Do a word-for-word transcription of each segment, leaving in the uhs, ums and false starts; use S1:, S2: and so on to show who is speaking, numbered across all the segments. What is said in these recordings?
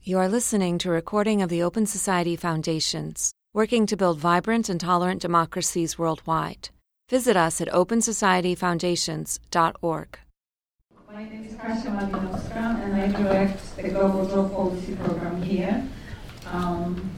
S1: You are listening to a recording of the Open Society Foundations, working to build vibrant and tolerant democracies worldwide. Visit us at open society foundations dot org.
S2: My name is Kasia Malinowska, and I direct the Global Drug Policy Program here. Um,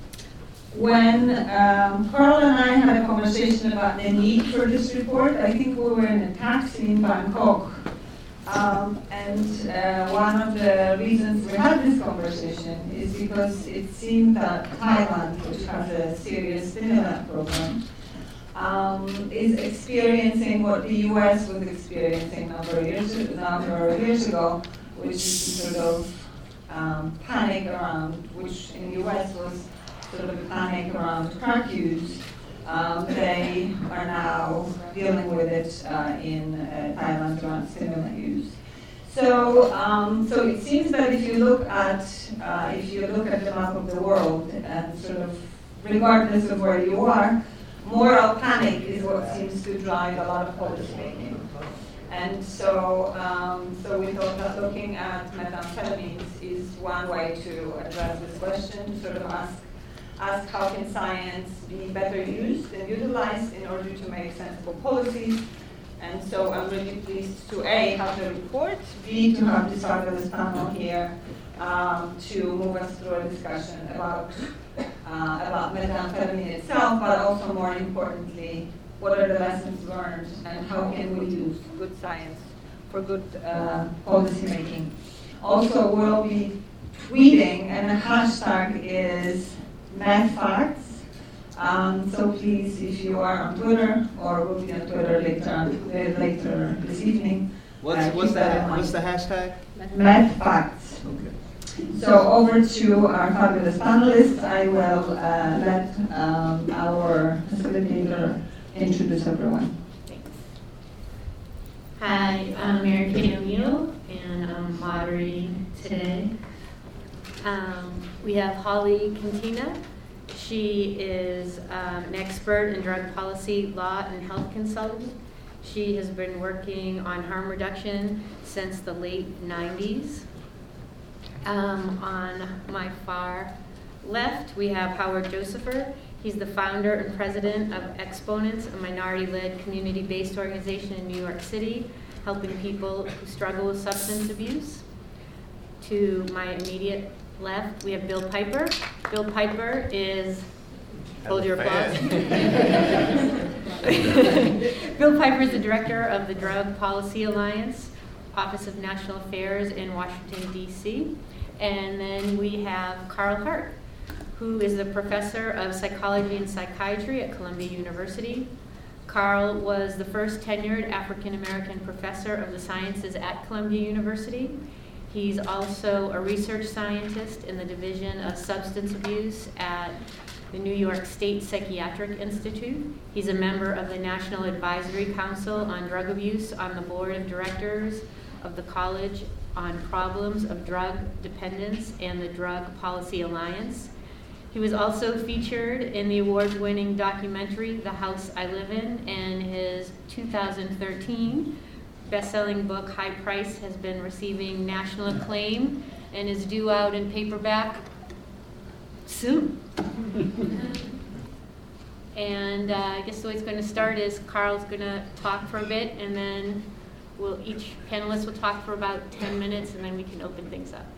S2: when um, Carl and I had a conversation about the need for this report, I think we were in a taxi in Bangkok. Um, and uh, one of the reasons we had this conversation is because it seemed that Thailand, which has a serious stimulant program, um, is experiencing what the U S was experiencing a number of years, a number of years ago, which is sort of um, panic around, which in the U S was sort of a panic around crack use. Um, they are now dealing with it uh, in uh, Thailand around stimulant use. So, um, so it seems that if you look at uh, if you look at the map of the world, and sort of regardless of where you are, moral panic is what seems to drive a lot of policy making. And so, um, so we thought that looking at methamphetamines is one way to address this question, sort of ask. ask how can science be better used and utilized in order to make sensible policies. And so I'm really pleased to A, have the report, B, to have this fabulous panel here um, to move us through a discussion about, uh, about methamphetamine itself, but also more importantly, what are the lessons learned and how can we use good science for good uh, policy making. Also, we'll be tweeting, and the hashtag is MethFacts. Um, so please, if you are on Twitter or will be on Twitter later on, uh, later this evening,
S3: what's,
S2: uh,
S3: what's that?
S2: that
S3: What's the hashtag?
S2: MethFacts.
S3: Okay.
S2: So over to our fabulous panelists. I will uh, let um, our facilitator introduce everyone.
S4: Thanks. Hi, I'm Mary Kate O'Neill, and I'm moderating today. Um, we have Holly Cantina. She is um, an expert in drug policy, law, and health consultant. She has been working on harm reduction since the late nineties. Um, on my far left, we have Howard Josepher. He's the founder and president of Exponents, a minority-led community-based organization in New York City, helping people who struggle with substance abuse. To my immediate left, we have Bill Piper. Bill Piper is, hold your applause. Bill Piper is the director of the Drug Policy Alliance, Office of National Affairs in Washington, D C. And then we have Carl Hart, who is the professor of psychology and psychiatry at Columbia University. Carl was the first tenured African-American professor of the sciences at Columbia University. He's also a research scientist in the Division of Substance Abuse at the New York State Psychiatric Institute. He's a member of the National Advisory Council on Drug Abuse on the board of directors of the College on Problems of Drug Dependence and the Drug Policy Alliance. He was also featured in the award-winning documentary The House I Live In, and his two thousand thirteen best-selling book, High Price, has been receiving national acclaim and is due out in paperback soon. And uh, I guess the way it's going to start is Carl's going to talk for a bit, and then we'll each panelist will talk for about ten minutes, and then we can open things up.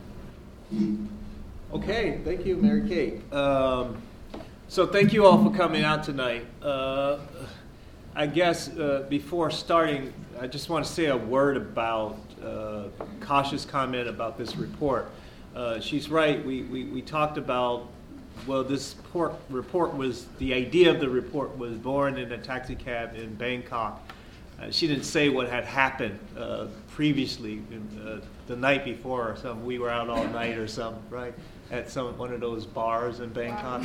S3: Okay, thank you, Mary Kate. Um, so thank you all for coming out tonight. Uh, I guess uh, before starting, I just want to say a word about uh, Kasia's comment about this report. Uh, she's right. We, we, we talked about, well, this report, report was, the idea of the report was born in a taxi cab in Bangkok. Uh, she didn't say what had happened uh, previously, in, uh, the night before or something. We were out all night or something, right? At some one of those bars in Bangkok.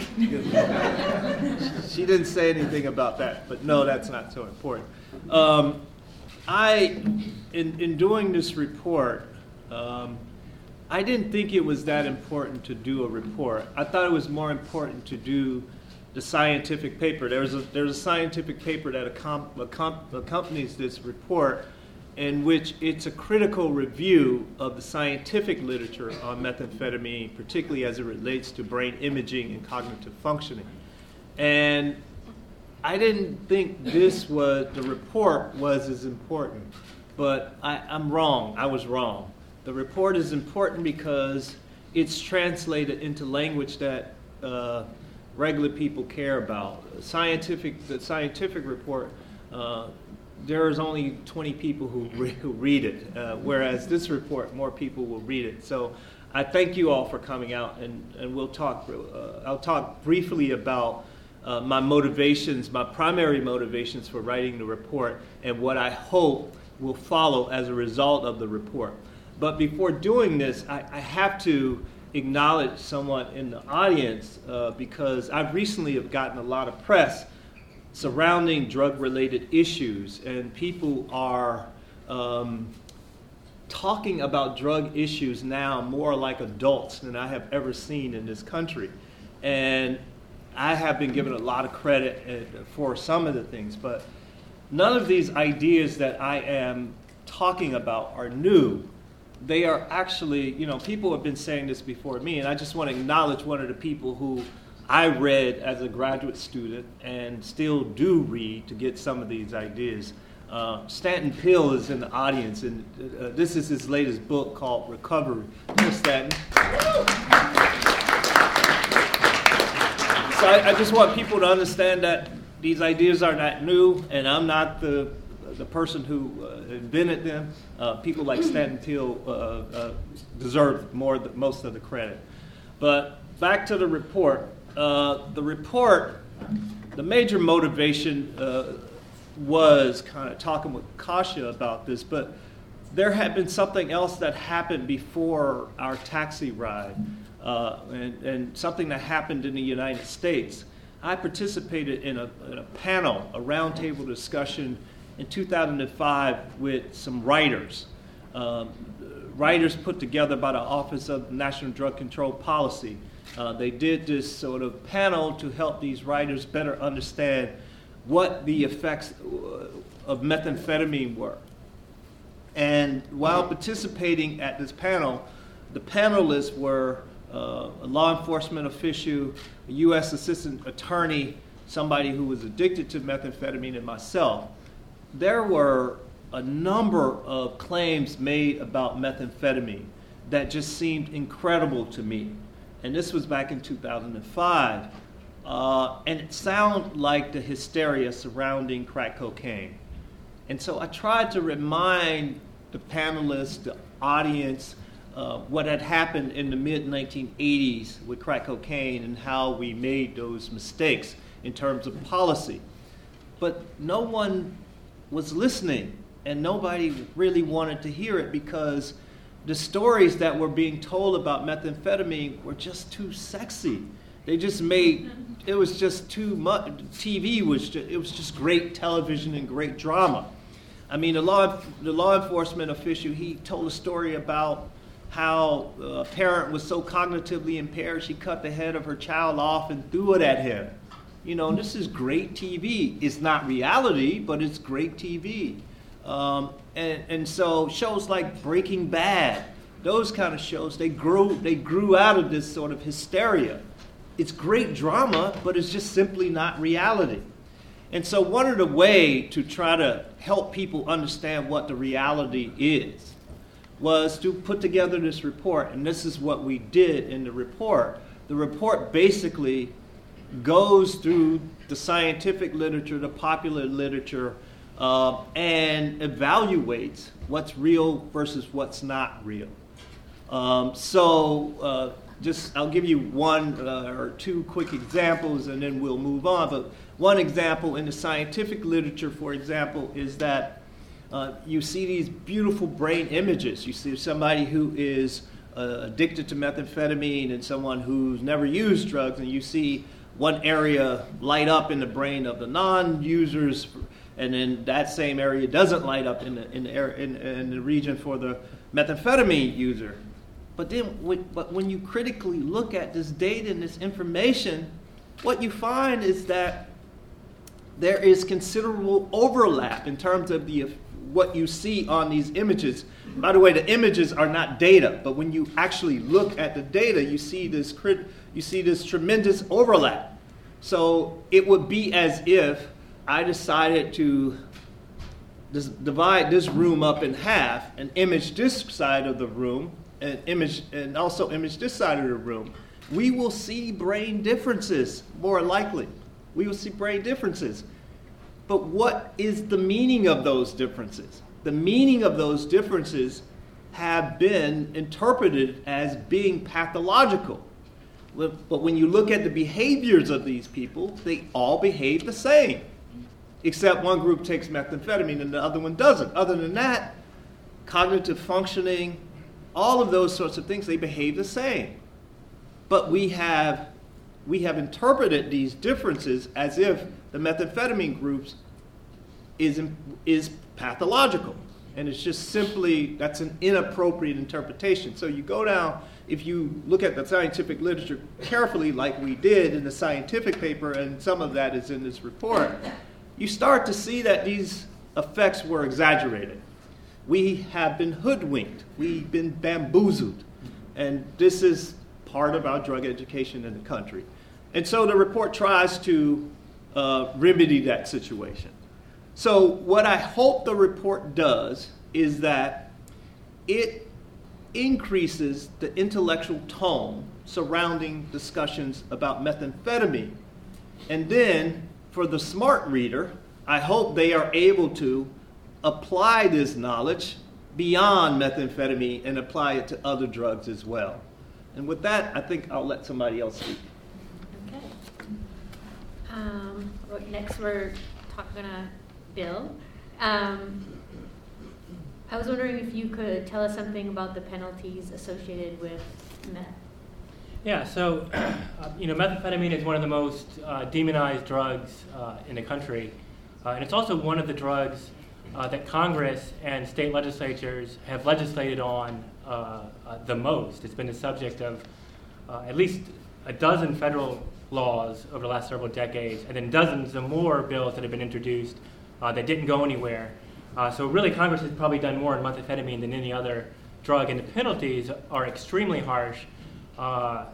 S3: She didn't say anything about that, but no, that's not so important. Um, I, in, in doing this report, um, I didn't think it was that important to do a report. I thought it was more important to do the scientific paper. There's a there's a scientific paper that accom- accom- accompanies this report, in which it's a critical review of the scientific literature on methamphetamine, particularly as it relates to brain imaging and cognitive functioning. And I didn't think this was, the report was as important, but I, I'm wrong. I was wrong. The report is important because it's translated into language that uh, regular people care about. Scientific, the scientific report, uh, there's only twenty people who, re- who read it, uh, whereas this report, more people will read it. So I thank you all for coming out, and, and we'll talk, uh, I'll talk briefly about uh, my motivations, my primary motivations for writing the report, and what I hope will follow as a result of the report. But before doing this, I, I have to acknowledge someone in the audience uh, because I've recently have gotten a lot of press surrounding drug-related issues, and people are um, talking about drug issues now more like adults than I have ever seen in this country. And I have been given a lot of credit for some of the things, but none of these ideas that I am talking about are new. They are actually, you know, people have been saying this before me, and I just want to acknowledge one of the people who I read as a graduate student and still do read to get some of these ideas. Uh, Stanton Peele is in the audience, and uh, this is his latest book called Recovery. Here's Stanton. So I, I just want people to understand that these ideas are not new, and I'm not the the person who uh, invented them. Uh, people like Stanton Peele uh, uh, deserve more, the, most of the credit. But back to the report. Uh, the report, the major motivation uh, was kind of talking with Kasia about this, but there had been something else that happened before our taxi ride, uh, and, and something that happened in the United States. I participated in a, in a panel, a roundtable discussion in two thousand five with some writers. Um, writers put together by the Office of National Drug Control Policy. Uh, they did this sort of panel to help these writers better understand what the effects of methamphetamine were. And while participating at this panel, the panelists were uh, a law enforcement official, a U S assistant attorney, somebody who was addicted to methamphetamine, and myself. There were a number of claims made about methamphetamine that just seemed incredible to me. And this was back in two thousand five. Uh, and it sounded like the hysteria surrounding crack cocaine. And so I tried to remind the panelists, the audience, uh, what had happened in the mid nineteen eighties with crack cocaine and how we made those mistakes in terms of policy. But no one was listening, and nobody really wanted to hear it because the stories that were being told about methamphetamine were just too sexy. They just made, it was just too much. T V was just, it was just great television and great drama. I mean, the law, the law enforcement official, he told a story about how a parent was so cognitively impaired she cut the head of her child off and threw it at him. You know, this is great T V. It's not reality, but it's great T V. Um, and, and so shows like Breaking Bad, those kind of shows, they grew, they grew out of this sort of hysteria. It's great drama, but it's just simply not reality. And so one of the ways to try to help people understand what the reality is was to put together this report, and this is what we did in the report. The report basically goes through the scientific literature, the popular literature, uh, and evaluates what's real versus what's not real. Um, so uh, just, I'll give you one uh, or two quick examples and then we'll move on. But one example in the scientific literature, for example, is that uh, you see these beautiful brain images. You see somebody who is uh, addicted to methamphetamine and someone who's never used drugs, and you see one area light up in the brain of the non-users, and then that same area doesn't light up in the in the, area, in, in the region for the methamphetamine user. But then, when, but when you critically look at this data and this information, what you find is that there is considerable overlap in terms of the what you see on these images. By the way, the images are not data, but when you actually look at the data, you see this crit- you see this tremendous overlap. So it would be as if I decided to dis- divide this room up in half and image this side of the room and image and also image this side of the room. We will see brain differences, more likely. We will see brain differences. But what is the meaning of those differences? The meaning of those differences have been interpreted as being pathological. But when you look at the behaviors of these people, they all behave the same, except one group takes methamphetamine and the other one doesn't. Other than that, cognitive functioning, all of those sorts of things, they behave the same. But we have we have interpreted these differences as if the methamphetamine groups is is pathological, and it's just simply that's an inappropriate interpretation. So you go down, if you look at the scientific literature carefully, like we did in the scientific paper, and some of that is in this report, you start to see that these effects were exaggerated. We have been hoodwinked. We've been bamboozled, and this is part of our drug education in the country. And so the report tries to uh, remedy that situation. So what I hope the report does is that it increases the intellectual tone surrounding discussions about methamphetamine. And then for the smart reader, I hope they are able to apply this knowledge beyond methamphetamine and apply it to other drugs as well. And with that, I think I'll let somebody else speak.
S4: Okay. Um, next, we're talking to Bill. Um, I was wondering if you could tell us something about the penalties associated with meth.
S5: Yeah, so, uh, you know, methamphetamine is one of the most uh, demonized drugs uh, in the country. Uh, and it's also one of the drugs uh, that Congress and state legislatures have legislated on uh, uh, the most. It's been the subject of uh, at least a dozen federal laws over the last several decades, and then dozens of more bills that have been introduced uh, that didn't go anywhere. Uh, so really, Congress has probably done more in methamphetamine than any other drug, and the penalties are extremely harsh, uh,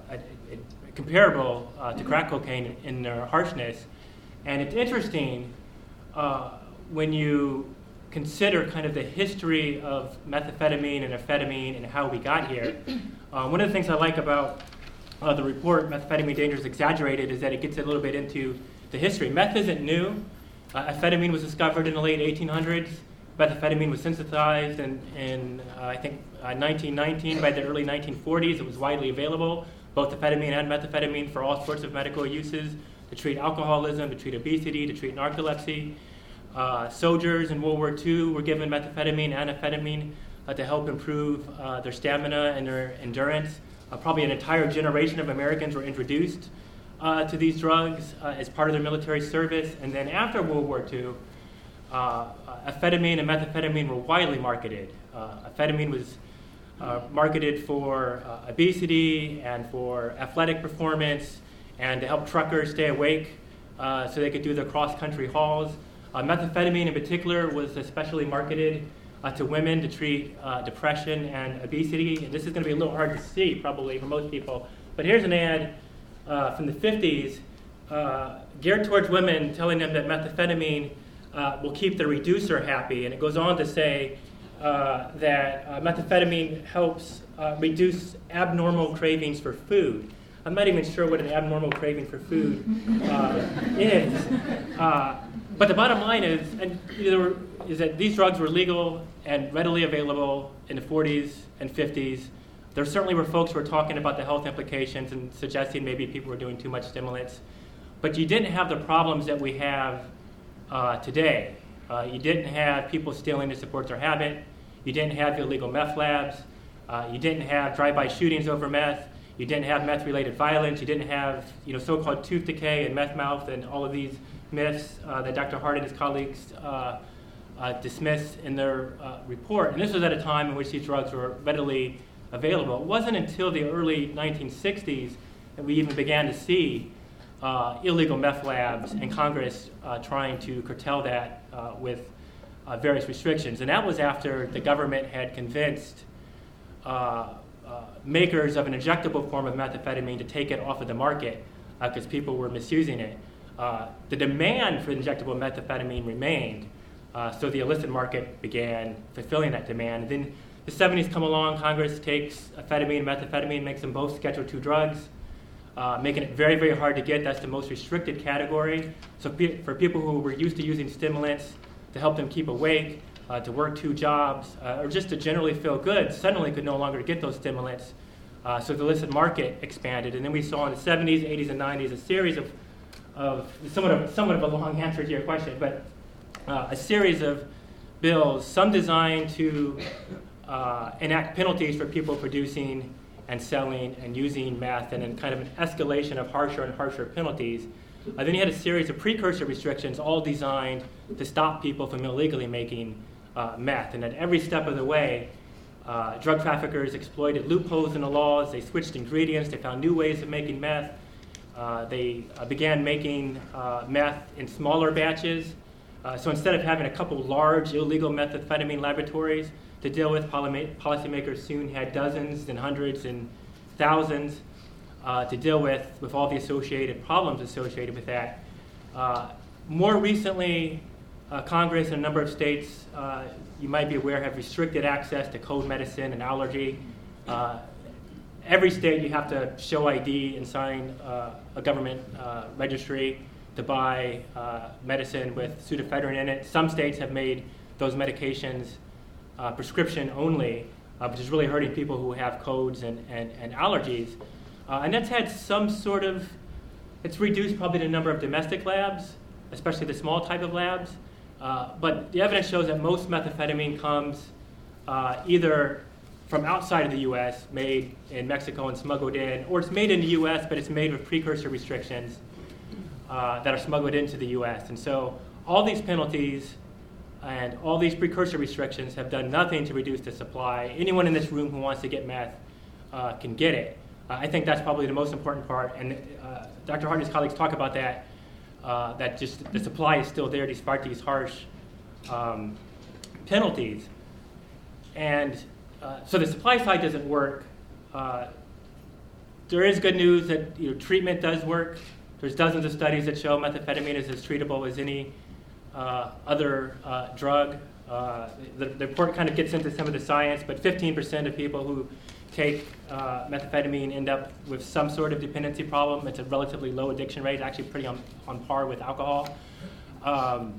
S5: comparable uh, to crack cocaine in their harshness. And it's interesting uh, when you consider kind of the history of methamphetamine and amphetamine and how we got here. Uh, one of the things I like about uh, the report, Methamphetamine Dangers Exaggerated, is that it gets a little bit into the history. Meth isn't new. Uh, amphetamine was discovered in the late eighteen hundreds. Methamphetamine was synthesized in, in uh, I think, uh, nineteen nineteen. By the early nineteen forties, it was widely available, both amphetamine and methamphetamine, for all sorts of medical uses, to treat alcoholism, to treat obesity, to treat narcolepsy. Uh, soldiers in World War Two were given methamphetamine and amphetamine uh, to help improve uh, their stamina and their endurance. Uh, probably an entire generation of Americans were introduced uh, to these drugs uh, as part of their military service. And then after World War Two, uh, amphetamine and methamphetamine were widely marketed. Uh, amphetamine was uh, marketed for uh, obesity and for athletic performance and to help truckers stay awake uh, so they could do their cross-country hauls. Uh, methamphetamine in particular was especially marketed uh, to women to treat uh, depression and obesity. And this is going to be a little hard to see probably for most people. But here's an ad uh, from the fifties uh, geared towards women, telling them that methamphetamine uh, will keep the reducer happy. And it goes on to say uh, that uh, methamphetamine helps uh, reduce abnormal cravings for food. I'm not even sure what an abnormal craving for food uh, is. Uh, But the bottom line is, and, you know, is that these drugs were legal and readily available in the forties and fifties. There certainly were folks who were talking about the health implications and suggesting maybe people were doing too much stimulants. But you didn't have the problems that we have uh, today. Uh, you didn't have people stealing to support their habit. You didn't have illegal meth labs. Uh, you didn't have drive-by shootings over meth. You didn't have meth-related violence. You didn't have, you know, so-called tooth decay and meth mouth and all of these myths uh, that Doctor Hart and his colleagues uh, uh, dismissed in their uh, report. And this was at a time in which these drugs were readily available. It wasn't until the early nineteen sixties that we even began to see uh, illegal meth labs and Congress uh, trying to curtail that uh, with uh, various restrictions. And that was after the government had convinced uh, uh, makers of an injectable form of methamphetamine to take it off of the market because uh, people were misusing it. Uh, the demand for injectable methamphetamine remained, uh, so the illicit market began fulfilling that demand. And then the seventies come along, Congress takes amphetamine and methamphetamine, makes them both Schedule two drugs, uh, making it very, very hard to get. That's the most restricted category. So pe- for people who were used to using stimulants to help them keep awake, uh, to work two jobs, uh, or just to generally feel good, suddenly could no longer get those stimulants. Uh, so the illicit market expanded. And then we saw in the seventies, eighties, and nineties a series of, of somewhat of, somewhat of a long answer to your question, but uh, a series of bills, some designed to Uh, enact penalties for people producing and selling and using meth, and then kind of an escalation of harsher and harsher penalties. Uh, then you had a series of precursor restrictions, all designed to stop people from illegally making uh, meth. And at every step of the way, uh, drug traffickers exploited loopholes in the laws. They switched ingredients. They found new ways of making meth. Uh, they uh, began making uh, meth in smaller batches. Uh, so instead of having a couple large illegal methamphetamine laboratories to deal with, policymakers soon had dozens and hundreds and thousands uh, to deal with, with all the associated problems associated with that. Uh, more recently, uh, Congress and a number of states, uh, you might be aware, have restricted access to cold medicine and allergy. Uh, every state, you have to show I D and sign uh, a government uh, registry to buy uh, medicine with pseudoephedrine in it. Some states have made those medications Uh, prescription only, uh, which is really hurting people who have codes and, and, and allergies. Uh, and that's had some sort of, it's reduced probably the number of domestic labs, especially the small type of labs. Uh, but the evidence shows that most methamphetamine comes uh, either from outside of the U S, made in Mexico and smuggled in, or it's made in the U S, but it's made with precursor restrictions uh, that are smuggled into the U S. And so all these penalties and all these precursor restrictions have done nothing to reduce the supply. Anyone in this room who wants to get meth uh, can get it. Uh, I think that's probably the most important part. And uh, Doctor Hart and his colleagues talk about that, uh, that just the supply is still there despite these harsh um, penalties. And uh, so the supply side doesn't work. Uh, there is good news that you know, treatment does work. There's dozens of studies that show methamphetamine is as treatable as any Uh, other uh, drug. Uh, the, the report kind of gets into some of the science, but fifteen percent of people who take uh, methamphetamine end up with some sort of dependency problem. It's a relatively low addiction rate, actually pretty on, on par with alcohol. Um,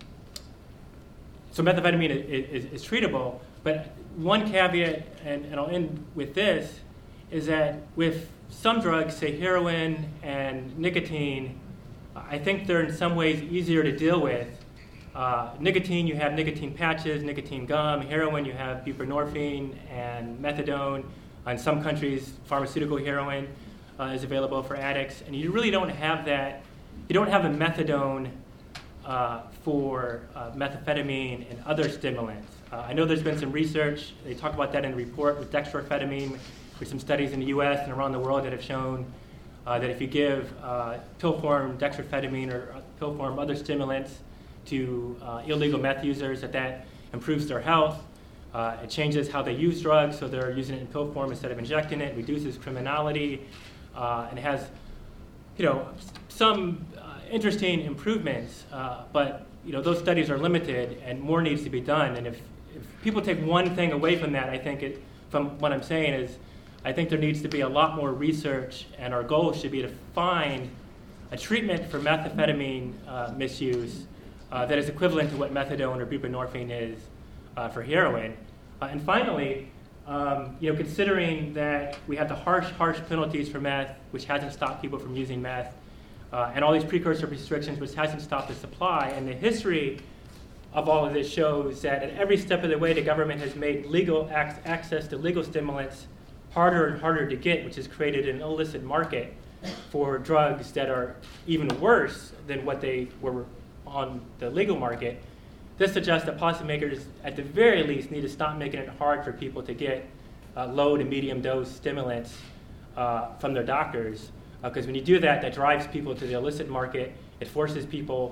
S5: so methamphetamine is, is, is treatable, but one caveat, and, and I'll end with this, is that with some drugs, say heroin and nicotine, I think they're in some ways easier to deal with. Uh, nicotine, you have nicotine patches, nicotine gum. Heroin, you have buprenorphine and methadone. In some countries, pharmaceutical heroin uh, is available for addicts. And you really don't have that. You don't have a methadone uh, for uh, methamphetamine and other stimulants. Uh, I know there's been some research. They talk about that in the report with dextroamphetamine. There's some studies in the U S and around the world that have shown Uh, that if you give uh, pill form dextroamphetamine or pill form other stimulants to uh, illegal meth users, that that improves their health. Uh, it changes how they use drugs, so they're using it in pill form instead of injecting it. Reduces criminality, uh, and it has, you know, some uh, interesting improvements. Uh, but you know, those studies are limited, and more needs to be done. And if, if people take one thing away from that, I think it, from what I'm saying is, I think there needs to be a lot more research, and our goal should be to find a treatment for methamphetamine uh, misuse uh, that is equivalent to what methadone or buprenorphine is uh, for heroin. Uh, and finally, um, you know, considering that we have the harsh, harsh penalties for meth, which hasn't stopped people from using meth, uh, and all these precursor restrictions, which hasn't stopped the supply, and the history of all of this shows that at every step of the way, the government has made legal ac- access to legal stimulants harder and harder to get, which has created an illicit market for drugs that are even worse than what they were on the legal market. This suggests that policymakers, at the very least, need to stop making it hard for people to get uh, low to medium dose stimulants uh, from their doctors. Because uh, when you do that, that drives people to the illicit market. It forces people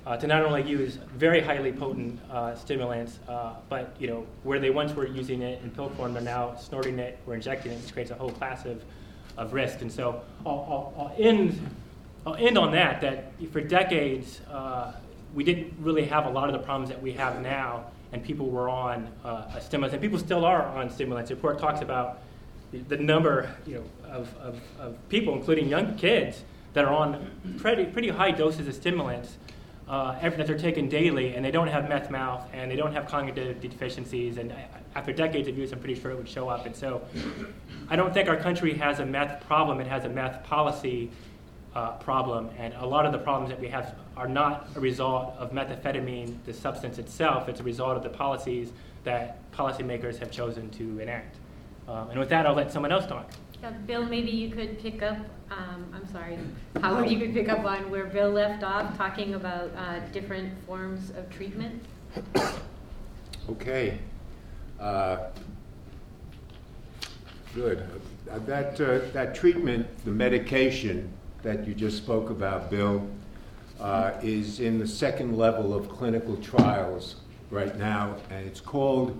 S5: uh, to not only use very highly potent uh, stimulants, uh, but you know where they once were using it in pill form, they're now snorting it or injecting it, which creates a whole class of, of risk. And so I'll, I'll, I'll end I'll end on that. That for decades uh, we didn't really have a lot of the problems that we have now, and people were on uh, a stimulant, and people still are on stimulants. The report talks about the, the number you know of, of, of people, including young kids, that are on pretty pretty high doses of stimulants. Uh, every, that they're taken daily, and they don't have meth mouth, and they don't have cognitive deficiencies, and after decades of use, I'm pretty sure it would show up. And so I don't think our country has a meth problem, it has a meth policy uh, problem, and a lot of the problems that we have are not a result of methamphetamine, the substance itself, it's a result of the policies that policymakers have chosen to enact. Um, and with that, I'll let someone else talk.
S4: Yeah, Bill, maybe you could pick up, um, I'm sorry, Howard, you could pick up on where Bill left off, talking about uh, different forms of treatment.
S6: Okay. Uh, good. Uh, that, uh, that treatment, the medication that you just spoke about, Bill, uh, is in the second level of clinical trials right now, and it's called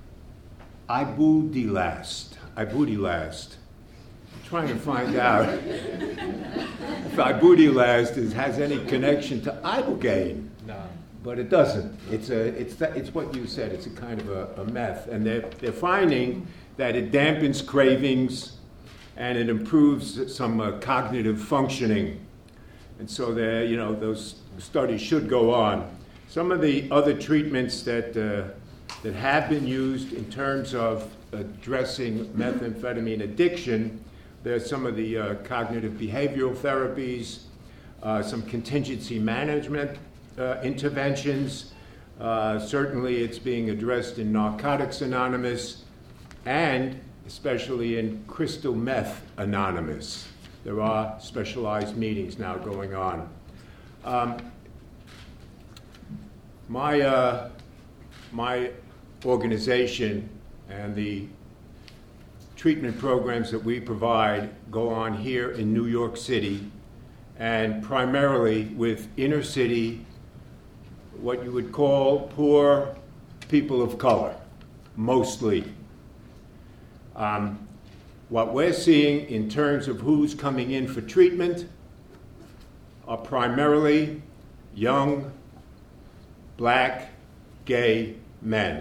S6: Ibudilast. Ibudilast. Trying to find out if Ibudilast is, has any connection to Ibogaine. No. But it doesn't. It's a, it's that, it's what you said. It's a kind of a, a meth, and they're they're finding that it dampens cravings, and it improves some uh, cognitive functioning, and so there, you know, those studies should go on. Some of the other treatments that uh, that have been used in terms of addressing methamphetamine addiction. There's some of the uh, cognitive behavioral therapies, uh, some contingency management uh, interventions. Uh, certainly it's being addressed in Narcotics Anonymous and especially in Crystal Meth Anonymous. There are specialized meetings now going on. Um, my, uh, my organization and the treatment programs that we provide go on here in New York City, and primarily with inner city, what you would call poor people of color, mostly. Um, what we're seeing in terms of who's coming in for treatment are primarily young, black, gay men.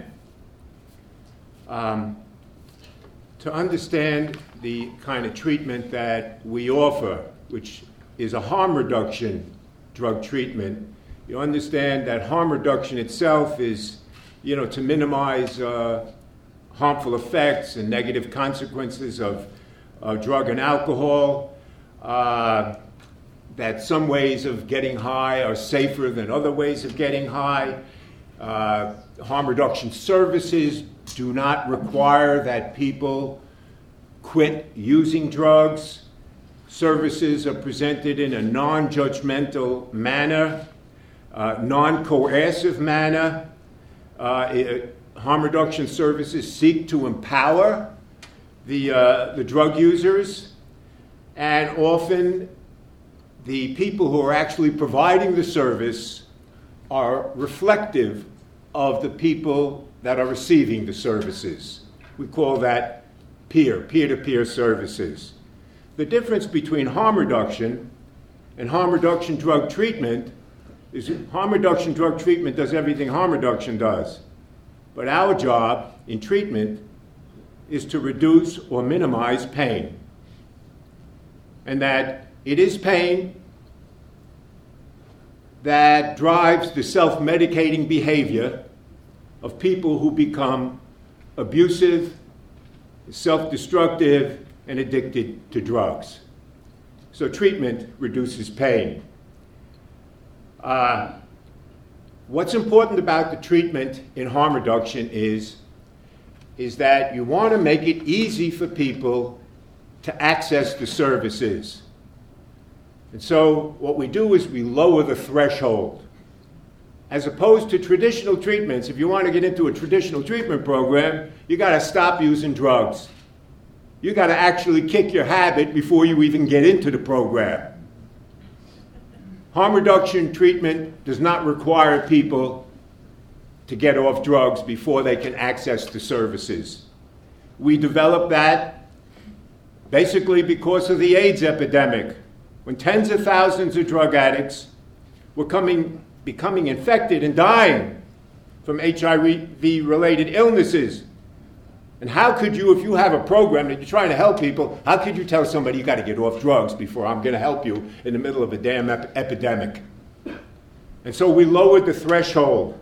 S6: Um, To understand the kind of treatment that we offer, which is a harm reduction drug treatment, you understand that harm reduction itself is, you know, to minimize uh, harmful effects and negative consequences of uh, drug and alcohol, uh, that some ways of getting high are safer than other ways of getting high. Uh, harm reduction services do not require that people quit using drugs. Services are presented in a non-judgmental manner, uh, non-coercive manner. Uh, it, harm reduction services seek to empower the, uh, the drug users, and often the people who are actually providing the service are reflective of the people that are receiving the services. We call that peer, peer-to-peer services. The difference between harm reduction and harm reduction drug treatment is harm reduction drug treatment does everything harm reduction does. But our job in treatment is to reduce or minimize pain. And that it is pain that drives the self-medicating behavior of people who become abusive, self-destructive, and addicted to drugs. So treatment reduces pain. Uh, what's important about the treatment in harm reduction is, is that you want to make it easy for people to access the services. And so what we do is we lower the threshold. As opposed to traditional treatments, if you want to get into a traditional treatment program, you got to stop using drugs. You got to actually kick your habit before you even get into the program. harm reduction treatment does not require people to get off drugs before they can access the services. We developed that basically because of the AIDS epidemic, when tens of thousands of drug addicts were coming, becoming infected and dying from H I V-related illnesses. And how could you, if you have a program that you're trying to help people, how could you tell somebody you got to get off drugs before I'm going to help you in the middle of a damn ep- epidemic? And so we lowered the threshold.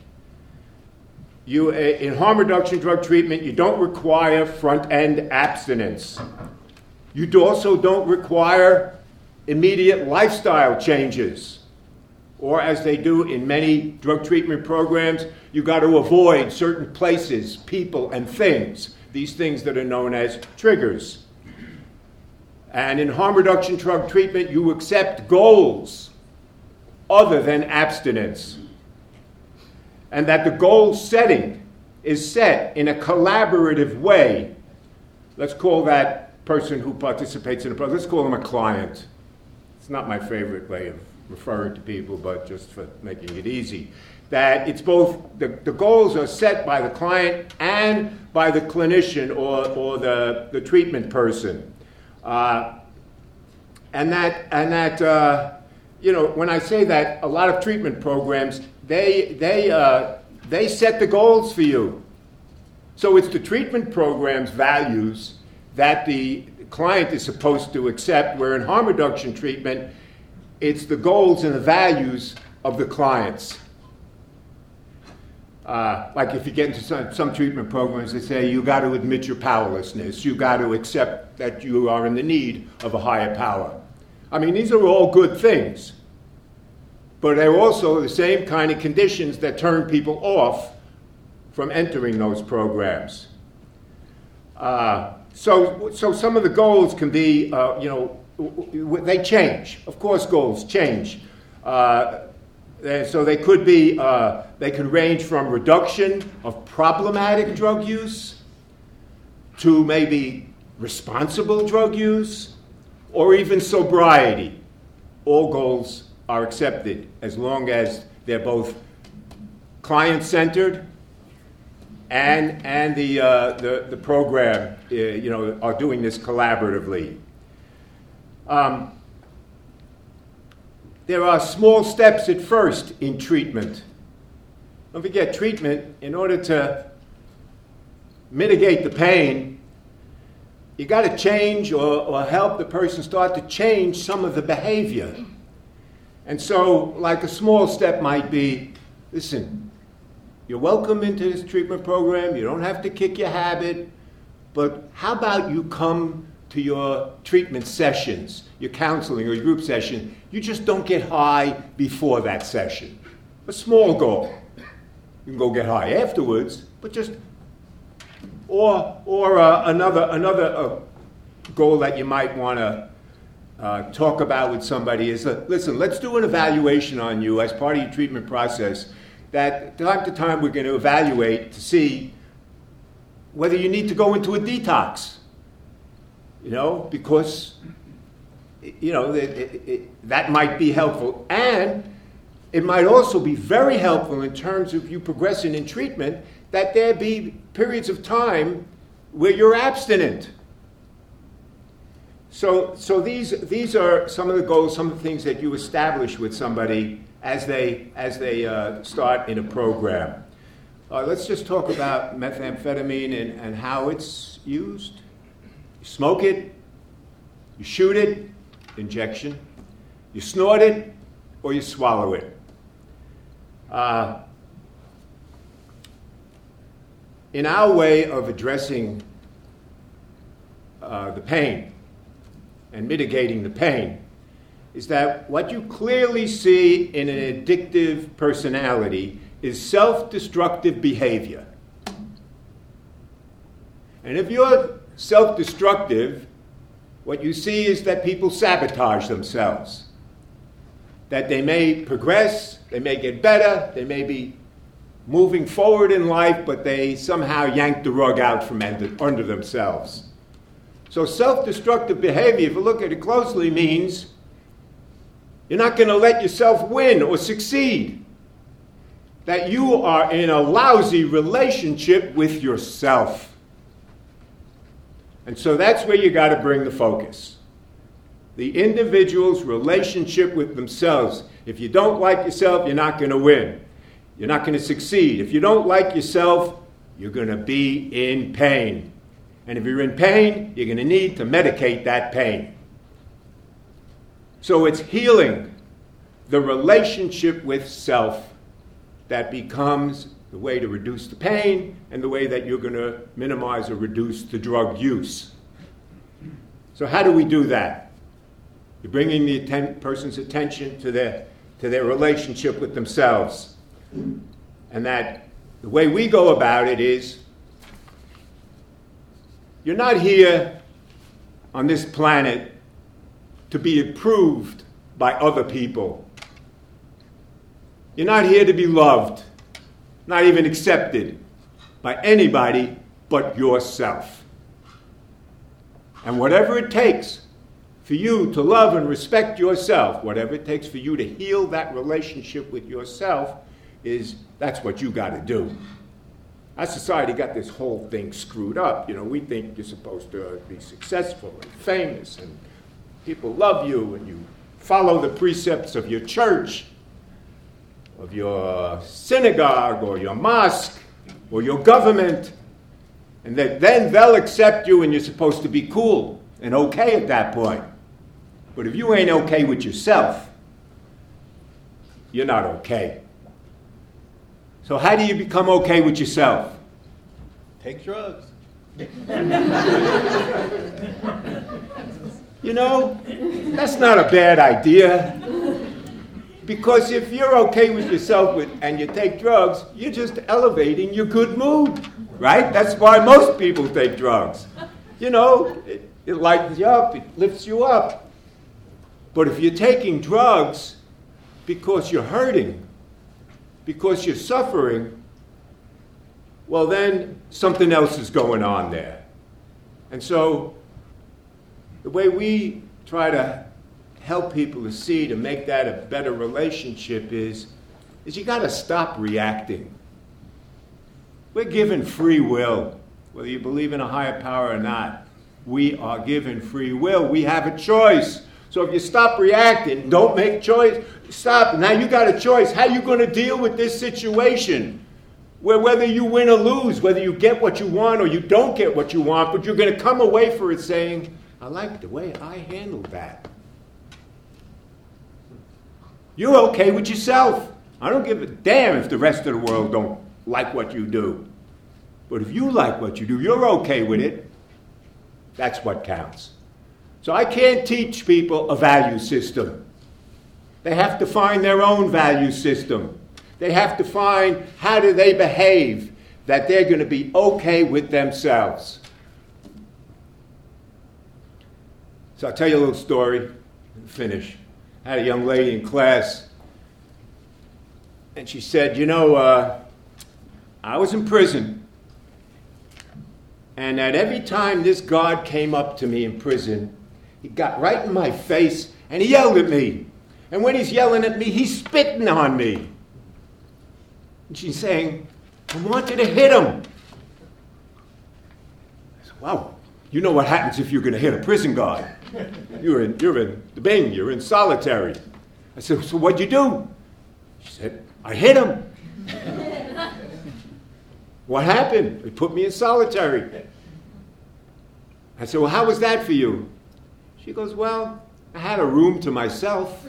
S6: You, in harm reduction drug treatment, you don't require front-end abstinence. You do also don't require immediate lifestyle changes. Or as they do in many drug treatment programs, you got to avoid certain places, people, and things, these things that are known as triggers. And in harm reduction drug treatment, you accept goals other than abstinence. And that the goal setting is set in a collaborative way. Let's call that person who participates in a program, let's call them a client. It's not my favorite way of referring to people, but just for making it easy. That it's both, the, the goals are set by the client and by the clinician or, or the, the treatment person. Uh, and that, and that uh, you know, when I say that, a lot of treatment programs, they, they, uh, they set the goals for you. So it's the treatment program's values that the client is supposed to accept, where in harm reduction treatment, it's the goals and the values of the clients. Uh, like if you get into some, some treatment programs, they say you got to admit your powerlessness. You got to accept that you are in the need of a higher power. I mean, these are all good things. But they're also the same kind of conditions that turn people off from entering those programs. Uh, so, so some of the goals can be, uh, you know, they change. Of course, goals change. Uh, so they could be, uh, they could range from reduction of problematic drug use to maybe responsible drug use or even sobriety. All goals are accepted as long as they're both client-centered and and the uh, the, the program, uh, you know, are doing this collaboratively. Um, there are small steps at first in treatment. Don't forget, treatment, in order to mitigate the pain, you got to change or, or help the person start to change some of the behavior. And so, like a small step might be, listen, you're welcome into this treatment program, you don't have to kick your habit, but how about you come to your treatment sessions, your counseling or your group session, you just don't get high before that session. A small goal. You can go get high afterwards, but just, or or uh, another another uh, goal that you might want to uh, talk about with somebody is, uh, listen, let's do an evaluation on you as part of your treatment process. That time to time we're going to evaluate to see whether you need to go into a detox. You know, because, you know, it, it, it, that might be helpful. And it might also be very helpful in terms of you progressing in treatment that there be periods of time where you're abstinent. So, so these these are some of the goals, some of the things that you establish with somebody as they as they uh, start in a program. Uh, let's just talk about methamphetamine and, and how it's used. You smoke it, you shoot it, injection, you snort it, or you swallow it. Uh, in our way of addressing uh, the pain and mitigating the pain is that what you clearly see in an addictive personality is self-destructive behavior. And if you're self-destructive, what you see is that people sabotage themselves. That they may progress, they may get better, they may be moving forward in life, but they somehow yank the rug out from under, under themselves. So self-destructive behavior, if you look at it closely, means You're not going to let yourself win or succeed. That you are in a lousy relationship with yourself. And so that's where you got to bring the focus. The individual's relationship with themselves. If you don't like yourself, you're not going to win. You're not going to succeed. If you don't like yourself, you're going to be in pain. And if you're in pain, you're going to need to medicate that pain. So it's healing the relationship with self that becomes the way to reduce the pain and the way that you're going to minimize or reduce the drug use. So how do we do that? You're bringing the atten- person's attention to their, to their relationship with themselves. And that the way we go about it is, you're not here on this planet to be approved by other people. You're not here to be loved, not even accepted by anybody but yourself. And whatever it takes for you to love and respect yourself, whatever it takes for you to heal that relationship with yourself, is that's what you got to do. Our society got this whole thing screwed up. You know, we think you're supposed to be successful and famous, and people love you, and you follow the precepts of your church, of your synagogue, or your mosque, or your government, and that then they'll accept you, and you're supposed to be cool and okay at that point. But if you ain't okay with yourself, you're not okay. So how do you become okay with yourself?
S3: Take drugs.
S6: You know, that's not a bad idea. Because if you're okay with yourself with, and you take drugs, you're just elevating your good mood, right? That's why most people take drugs. You know, it, it lightens you up, it lifts you up. But if you're taking drugs because you're hurting, because you're suffering, well, then something else is going on there. And so the way we try to help people to see, to make that a better relationship is, is you got to stop reacting. We're given free will, whether you believe in a higher power or not. We are given free will. We have a choice. So if you stop reacting, don't make choice, stop. Now you got a choice. How are you going to deal with this situation? Where whether you win or lose, whether you get what you want or you don't get what you want, but you're going to come away for it saying, I like the way I handled that. You're okay with yourself. I don't give a damn if the rest of the world don't like what you do. But if you like what you do, you're okay with it. That's what counts. So I can't teach people a value system. They have to find their own value system. They have to find how do they behave that they're going to be okay with themselves. So I'll tell you a little story and finish. I had a young lady in class, and she said, you know, uh, I was in prison, and at every time this guard came up to me in prison, he got right in my face, and he yelled at me. And when he's yelling at me, he's spitting on me. And she's saying, I wanted to hit him. I said, wow, you know what happens if you're going to hit a prison guard. You're in, you're in the Bing, you're in solitary. I said, so what'd you do? She said, I hit him. What happened? They put me in solitary. I said, well, how was that for you? She goes, well, I had a room to myself.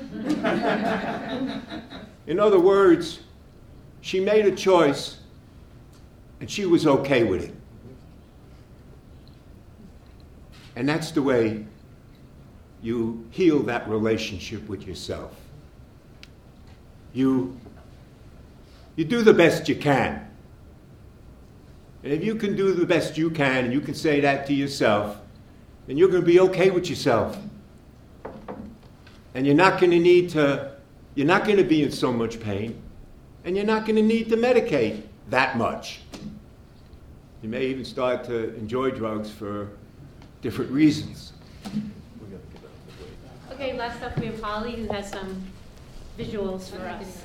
S6: In other words, she made a choice, and she was okay with it. And that's the way you heal that relationship with yourself. You, you do the best you can. And if you can do the best you can, and you can say that to yourself, then you're going to be okay with yourself. And you're not going to need to, you're not going to be in so much pain, and you're not going to need to medicate that much. You may even start to enjoy drugs for different reasons.
S4: Okay, last up we have Holly, who has some visuals for us.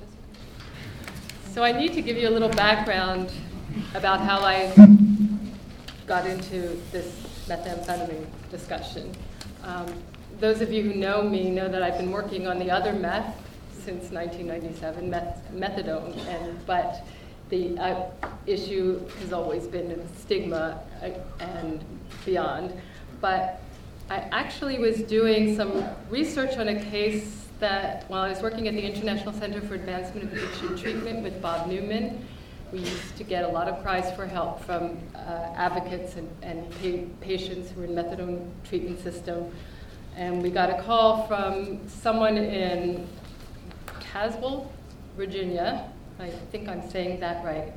S7: So I need to give you a little background about how I got into this methamphetamine discussion. Um, those of you who know me know that I've been working on the other meth since nineteen ninety-seven, meth, methadone, and but the uh, issue has always been stigma and beyond. But I actually was doing some research on a case that while I was working at the International Center for Advancement of Addiction Treatment with Bob Newman, we used to get a lot of cries for help from uh, advocates and, and pa- patients who were in methadone treatment system. And we got a call from someone in Caswell, Virginia, I think I'm saying that right,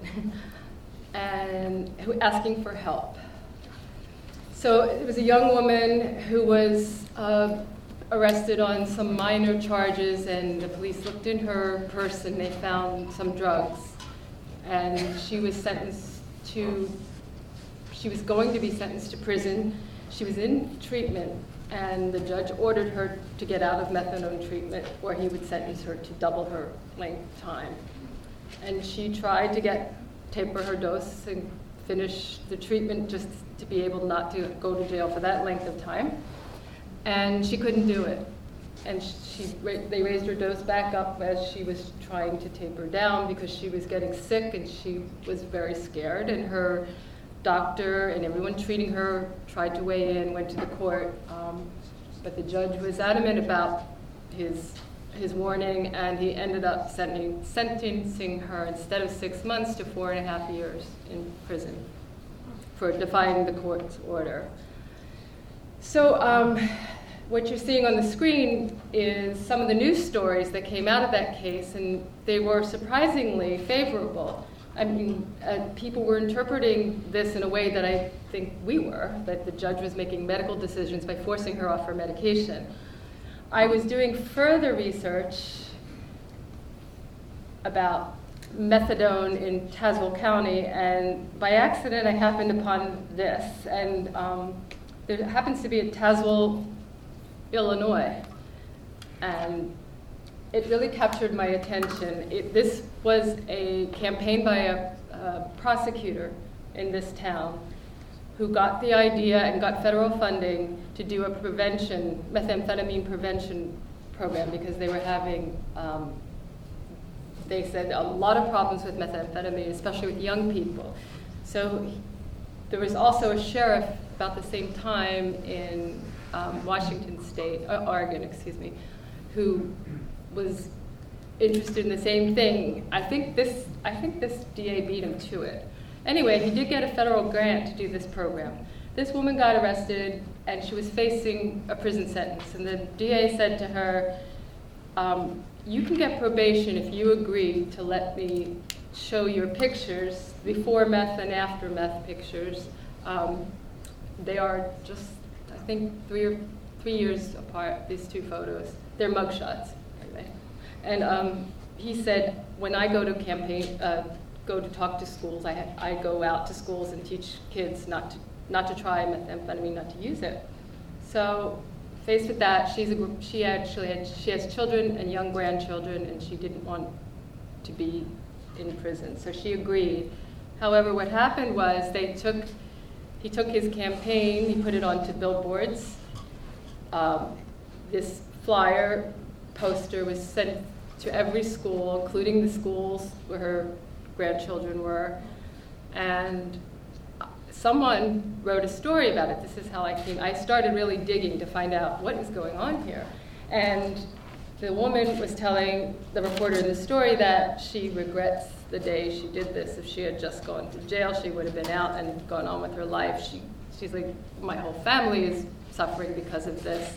S7: and who asking for help. So it was a young woman who was uh, arrested on some minor charges, and the police looked in her purse and they found some drugs. And she was sentenced to, she was going to be sentenced to prison. She was in treatment, and the judge ordered her to get out of methadone treatment, or he would sentence her to double her length of time. And she tried to get, taper her dose and finish the treatment just to be able not to go to jail for that length of time. And she couldn't do it. And she, they raised her dose back up as she was trying to taper down because she was getting sick and she was very scared. And her doctor and everyone treating her tried to weigh in, went to the court. Um, but the judge was adamant about his his warning, and he ended up sentencing, sentencing her instead of six months to four and a half years in prison for defying the court's order. So um, what you're seeing on the screen is some of the news stories that came out of that case, and they were surprisingly favorable. I mean, uh, people were interpreting this in a way that I think we were, that the judge was making medical decisions by forcing her off her medication. I was doing further research about methadone in Tazewell County, and by accident I happened upon this. And um, there happens to be a Tazewell, Illinois, and it really captured my attention. It, this was a campaign by a, a prosecutor in this town who got the idea and got federal funding to do a prevention, methamphetamine prevention program, because they were having, um, they said, a lot of problems with methamphetamine, especially with young people. So there was also a sheriff about the same time in um, Washington State, uh, Oregon, excuse me, who was interested in the same thing. I think this, I think this D A beat him to it. Anyway, he did get a federal grant to do this program. This woman got arrested, and she was facing a prison sentence. And the D A said to her, um, you can get probation if you agree to let me show your pictures, before meth and after meth pictures. Um, they are just, I think, three or three years apart, these two photos. They're mugshots, anyway. And um, he said, when I go to campaign, uh, go to talk to schools, I, ha- I go out to schools and teach kids not to not to try methamphetamine, not to use it. So, faced with that, she's a, she actually had, she has children and young grandchildren, and she didn't want to be in prison, so she agreed. However, what happened was they took, he took his campaign, he put it onto billboards. Um, this flyer poster was sent to every school, including the schools where her grandchildren were, and someone wrote a story about it. This is how I came. I started really digging to find out what was going on here. And the woman was telling the reporter in the story that she regrets the day she did this. If she had just gone to jail, she would have been out and gone on with her life. She, she's like, my whole family is suffering because of this.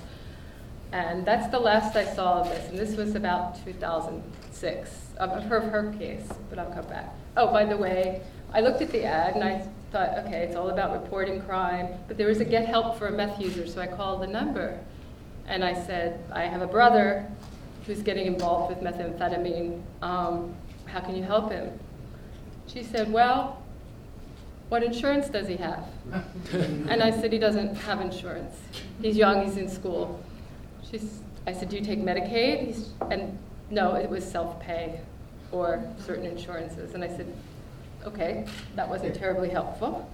S7: And that's the last I saw of this. And this was about two thousand six of her, her case, but I'll come back. Oh, by the way, I looked at the ad and I thought, okay, it's all about reporting crime, but there was a get help for a meth user, so I called the number. And I said, I have a brother who's getting involved with methamphetamine. Um, how can you help him? She said, well, what insurance does he have? And I said, he doesn't have insurance. He's young, he's in school. she's, I said, do you take Medicaid? He's, and no, it was self-pay or certain insurances. And I said, okay, that wasn't terribly helpful.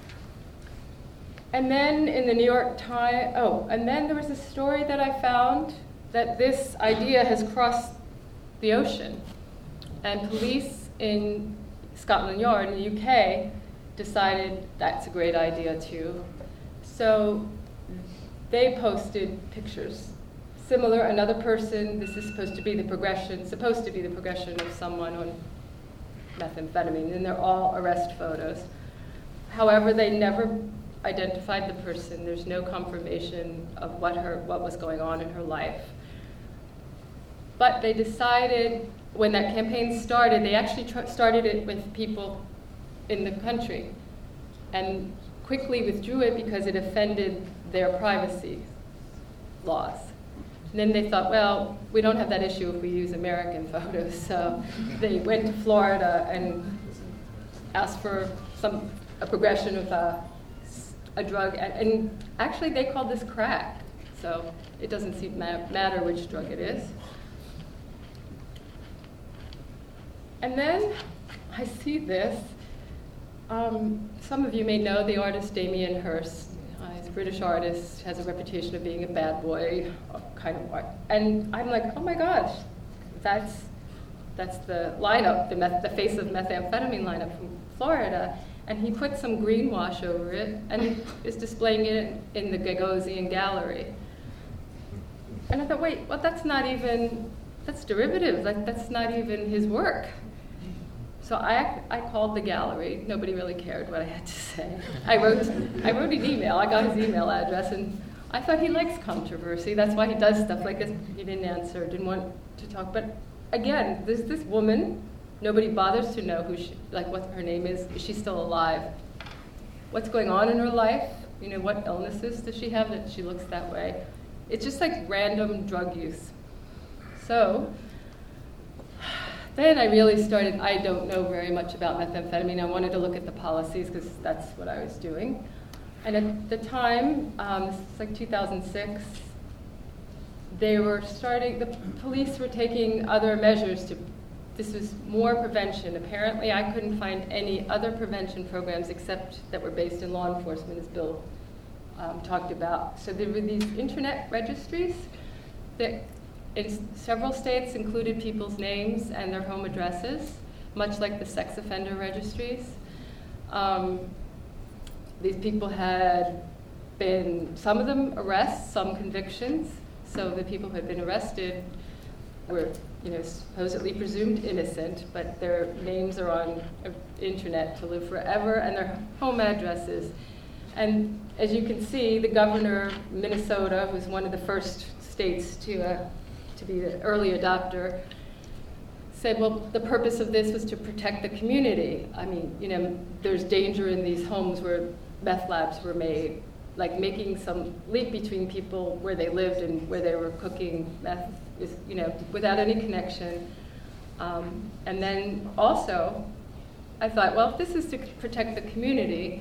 S7: And then in the New York Times, oh, and then there was a story that I found that this idea has crossed the ocean. And police in Scotland Yard in the U K decided that's a great idea too. So they posted pictures. Similar, another person, this is supposed to be the progression, supposed to be the progression of someone on methamphetamine, and they're all arrest photos. However, they never identified the person. There's no confirmation of what her what was going on in her life. But they decided, when that campaign started, they actually tr- started it with people in the country and quickly withdrew it because it offended their privacy laws. And then they thought, well, we don't have that issue if we use American photos. So they went to Florida and asked for some a progression of a, a drug. And, and actually, they called this crack. So it doesn't seem ma- matter which drug it is. And then I see this. Um, some of you may know the artist Damien Hirst. Uh, he's a British artist, has a reputation of being a bad boy, uh, kind of art. And I'm like, oh my gosh, that's that's the lineup, the, meth- the Face of Methamphetamine lineup from Florida. And he put some green wash over it and is displaying it in the Gagosian Gallery. And I thought, wait, well, that's not even, that's derivative. Like, that's not even his work. So I, I called the gallery. Nobody really cared what I had to say. I wrote, I wrote an email. I got his email address, and I thought he likes controversy. That's why he does stuff like this. He didn't answer, didn't want to talk. But again, there's this woman. Nobody bothers to know who she, like what her name is. Is she still alive? What's going on in her life? You know, what illnesses does she have that she looks that way? It's just like random drug use. So then I really started, I don't know very much about methamphetamine. I wanted to look at the policies because that's what I was doing. And at the time, um, this is like two thousand six, they were starting, the police were taking other measures to, this was more prevention. Apparently I couldn't find any other prevention programs except that were based in law enforcement, as Bill um, talked about. So there were these internet registries that in several states included people's names and their home addresses, much like the sex offender registries. Um, these people had been, some of them arrests, some convictions. So the people who had been arrested were, you know, supposedly presumed innocent, but their names are on the internet to live forever, and their home addresses. And as you can see, the governor of Minnesota, who's one of the first states to uh, to be the early adopter, said, well, the purpose of this was to protect the community. I mean, you know, there's danger in these homes where meth labs were made, like making some leak between people where they lived and where they were cooking meth, is, you know, without any connection. Um, and then also, I thought, well, if this is to protect the community,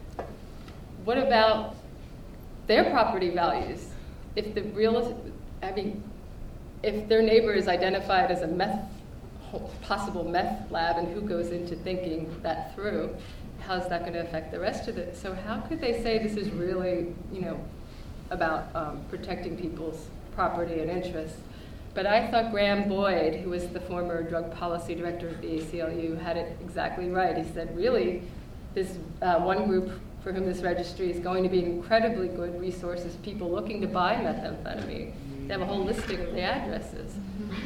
S7: what about their property values? If the real, I mean, if their neighbor is identified as a meth, possible meth lab, and who goes into thinking that through, how's that going to affect the rest of it? So how could they say this is really, you know, about um, protecting people's property and interests? But I thought Graham Boyd, who was the former drug policy director of the A C L U, had it exactly right. He said, really, this uh, one group for whom this registry is going to be an incredibly good resource is people looking to buy methamphetamine. They have a whole listing of the addresses.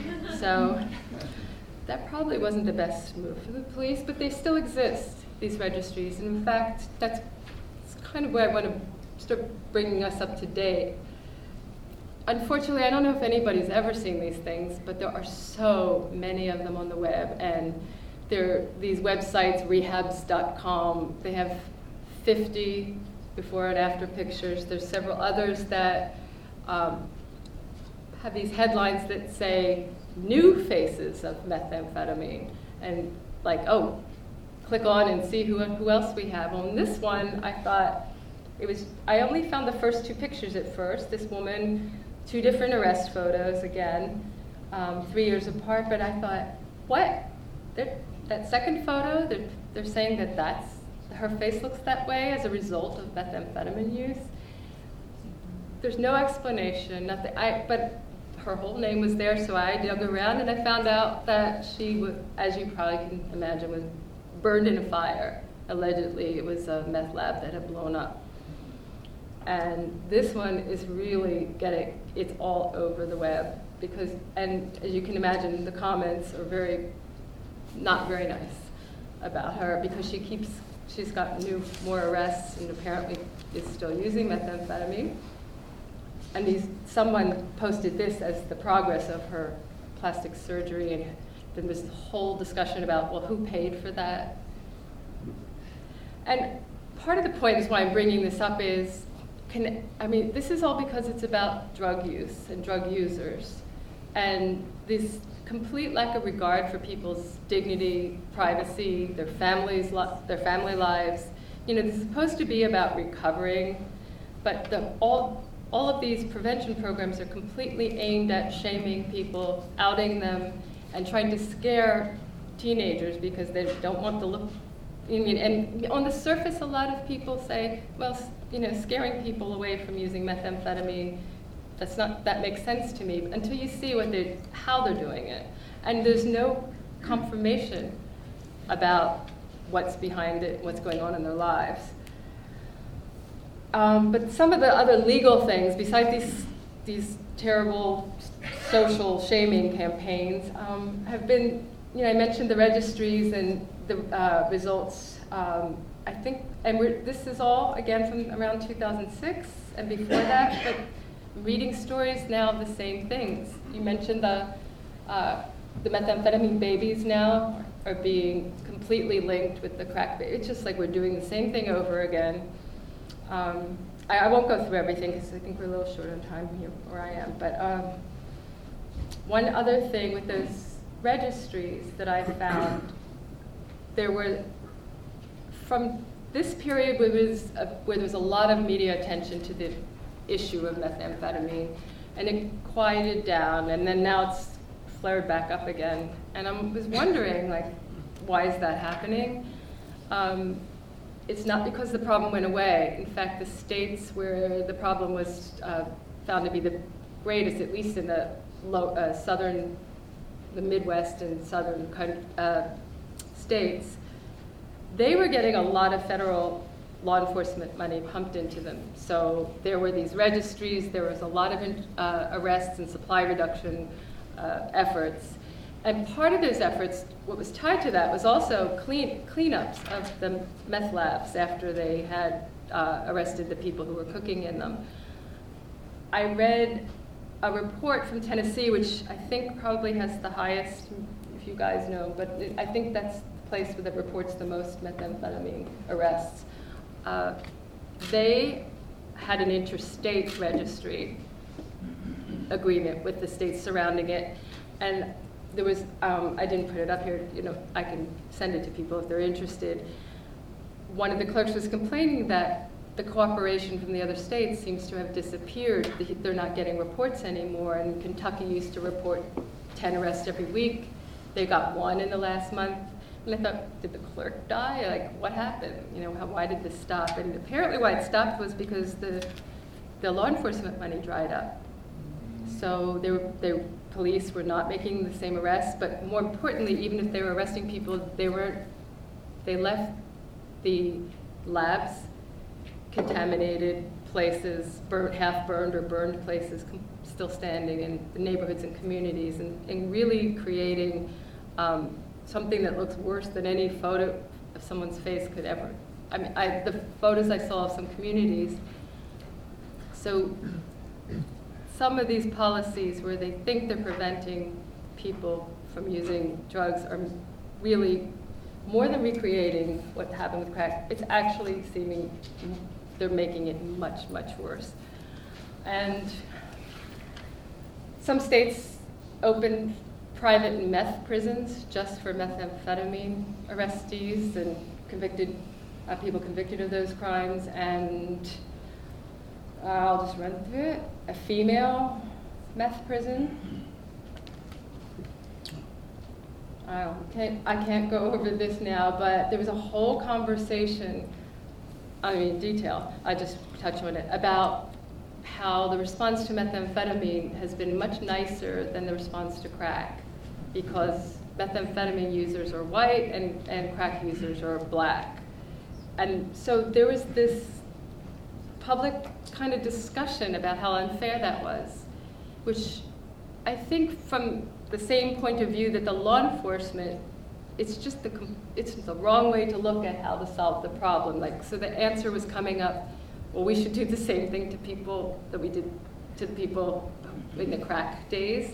S7: So that probably wasn't the best move for the police, but they still exist, these registries. And in fact, that's kind of where I want to start bringing us up to date. Unfortunately, I don't know if anybody's ever seen these things, but there are so many of them on the web. And there are these websites, rehabs dot com, they have fifty before and after pictures. There's several others that um, have these headlines that say, new faces of methamphetamine. And like, oh, click on and see who, who else we have. On this one, I thought, it was, I only found the first two pictures at first. This woman two different arrest photos again, um, three years apart. But I thought, what? They're, that second photo, they're, they're saying that that's, her face looks that way as a result of methamphetamine use. There's no explanation, nothing. I, but her whole name was there, so I dug around and I found out that she, was, as you probably can imagine, was burned in a fire. Allegedly, it was a meth lab that had blown up. And this one is really getting, it's all over the web because, and as you can imagine, the comments are very, not very nice about her because she keeps, she's got new, more arrests and apparently is still using methamphetamine. And these, someone posted this as the progress of her plastic surgery, and there was a whole discussion about, well, who paid for that? And part of the point is why I'm bringing this up is, can, I mean, this is all because it's about drug use and drug users. And this complete lack of regard for people's dignity, privacy, their families, their family lives. You know, this is supposed to be about recovering, but the, all, all of these prevention programs are completely aimed at shaming people, outing them, and trying to scare teenagers because they don't want to look. I mean, and on the surface, a lot of people say, well, you know, scaring people away from using methamphetamine, that's not, that makes sense to me, until you see what they, how they're doing it. And there's no confirmation about what's behind it, what's going on in their lives. Um, but some of the other legal things, besides these, these terrible social shaming campaigns, um, have been, you know, I mentioned the registries and the uh, results. Um, I think, and we're, this is all, again, from around two thousand six and before that, but reading stories now of the same things. You mentioned the, uh, the methamphetamine babies now are being completely linked with the crack baby. It's just like we're doing the same thing over again. Um, I, I won't go through everything because I think we're a little short on time here where I am, but um, one other thing with those registries that I found, there were, from this period where there was a, where there was a lot of media attention to the issue of methamphetamine, and it quieted down, and then now it's flared back up again. And I was wondering, like, why is that happening? Um, it's not because the problem went away. In fact, the states where the problem was uh, found to be the greatest, at least in the low, uh, southern, the Midwest and southern uh, states, they were getting a lot of federal law enforcement money pumped into them. So there were these registries, there was a lot of uh, arrests and supply reduction uh, efforts. And part of those efforts, what was tied to that was also clean cleanups of the meth labs after they had uh, arrested the people who were cooking in them. I read a report from Tennessee, which I think probably has the highest, if you guys know, but it, I think that's the place that reports the most methamphetamine arrests. Uh, they had an interstate registry agreement with the states surrounding it, and there was, um, I didn't put it up here, you know, I can send it to people if they're interested. One of the clerks was complaining that the cooperation from the other states seems to have disappeared. They're not getting reports anymore, and Kentucky used to report ten arrests every week. They got one in the last month. And I thought, did the clerk die? Like, what happened? You know, how, why did this stop? And apparently why it stopped was because the the law enforcement money dried up. So they were, they, police were not making the same arrests, but more importantly, even if they were arresting people, they weren't, they left the labs, contaminated places, burnt, half burned or burned places com- still standing in the neighborhoods and communities, and, and really creating um, something that looks worse than any photo of someone's face could ever. I mean, I, the photos I saw of some communities. So some of these policies where they think they're preventing people from using drugs are really more than recreating what happened with crack. It's actually seeming they're making it much, much worse. And some states open private meth prisons just for methamphetamine arrestees and convicted uh, people convicted of those crimes. And uh, I'll just run through it. A female meth prison. I can't, I can't go over this now, but there was a whole conversation, I mean, detail, I just touched on it, about how the response to methamphetamine has been much nicer than the response to crack, because methamphetamine users are white and, and crack users are black. And so there was this public kind of discussion about how unfair that was, which I think from the same point of view that the law enforcement, it's just the, it's the wrong way to look at how to solve the problem. Like, so the answer was coming up, well, we should do the same thing to people that we did to the people in the crack days.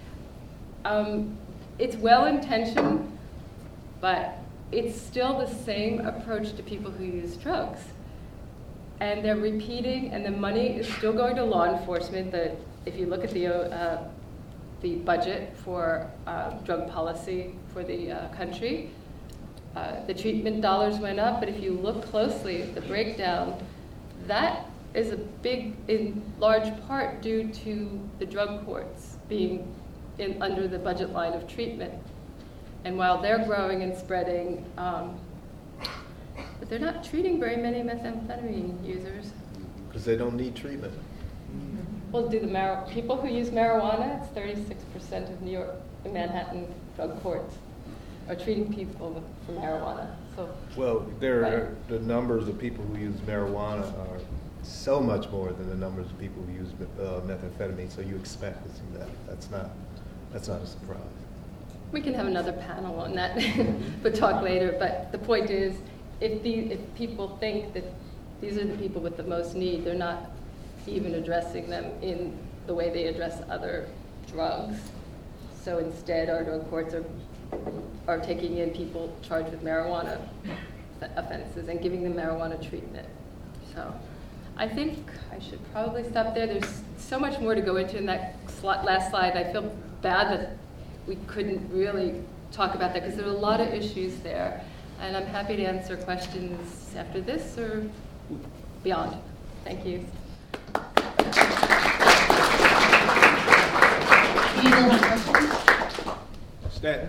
S7: Um, it's well-intentioned, but it's still the same approach to people who use drugs. And they're repeating, and the money is still going to law enforcement. The, if you look at the, uh, the budget for uh, drug policy for the uh, country, uh, the treatment dollars went up, but if you look closely at the breakdown, that is a big, in large part due to the drug courts being in, under the budget line of treatment. And while they're growing and spreading, um, but they're not treating very many methamphetamine users.
S8: Because they don't need treatment.
S7: Well, do the mar- people who use marijuana, it's thirty-six percent of New York and Manhattan drug courts are treating people for marijuana. So,
S8: well, there
S7: right.
S8: are, the numbers of people who use marijuana are so much more than the numbers of people who use uh, methamphetamine. So you expect to see that. That's not. That's not a surprise.
S7: We can have another panel on that, but talk later. But the point is, if the if people think that these are the people with the most need, they're not even addressing them in the way they address other drugs. So instead, our drug courts are are taking in people charged with marijuana offenses and giving them marijuana treatment. So I think I should probably stop there. There's so much more to go into in that last slide. I feel bad that we couldn't really talk about that because there are a lot of issues there. And I'm happy to answer questions after this or beyond. Thank you.
S6: Stan.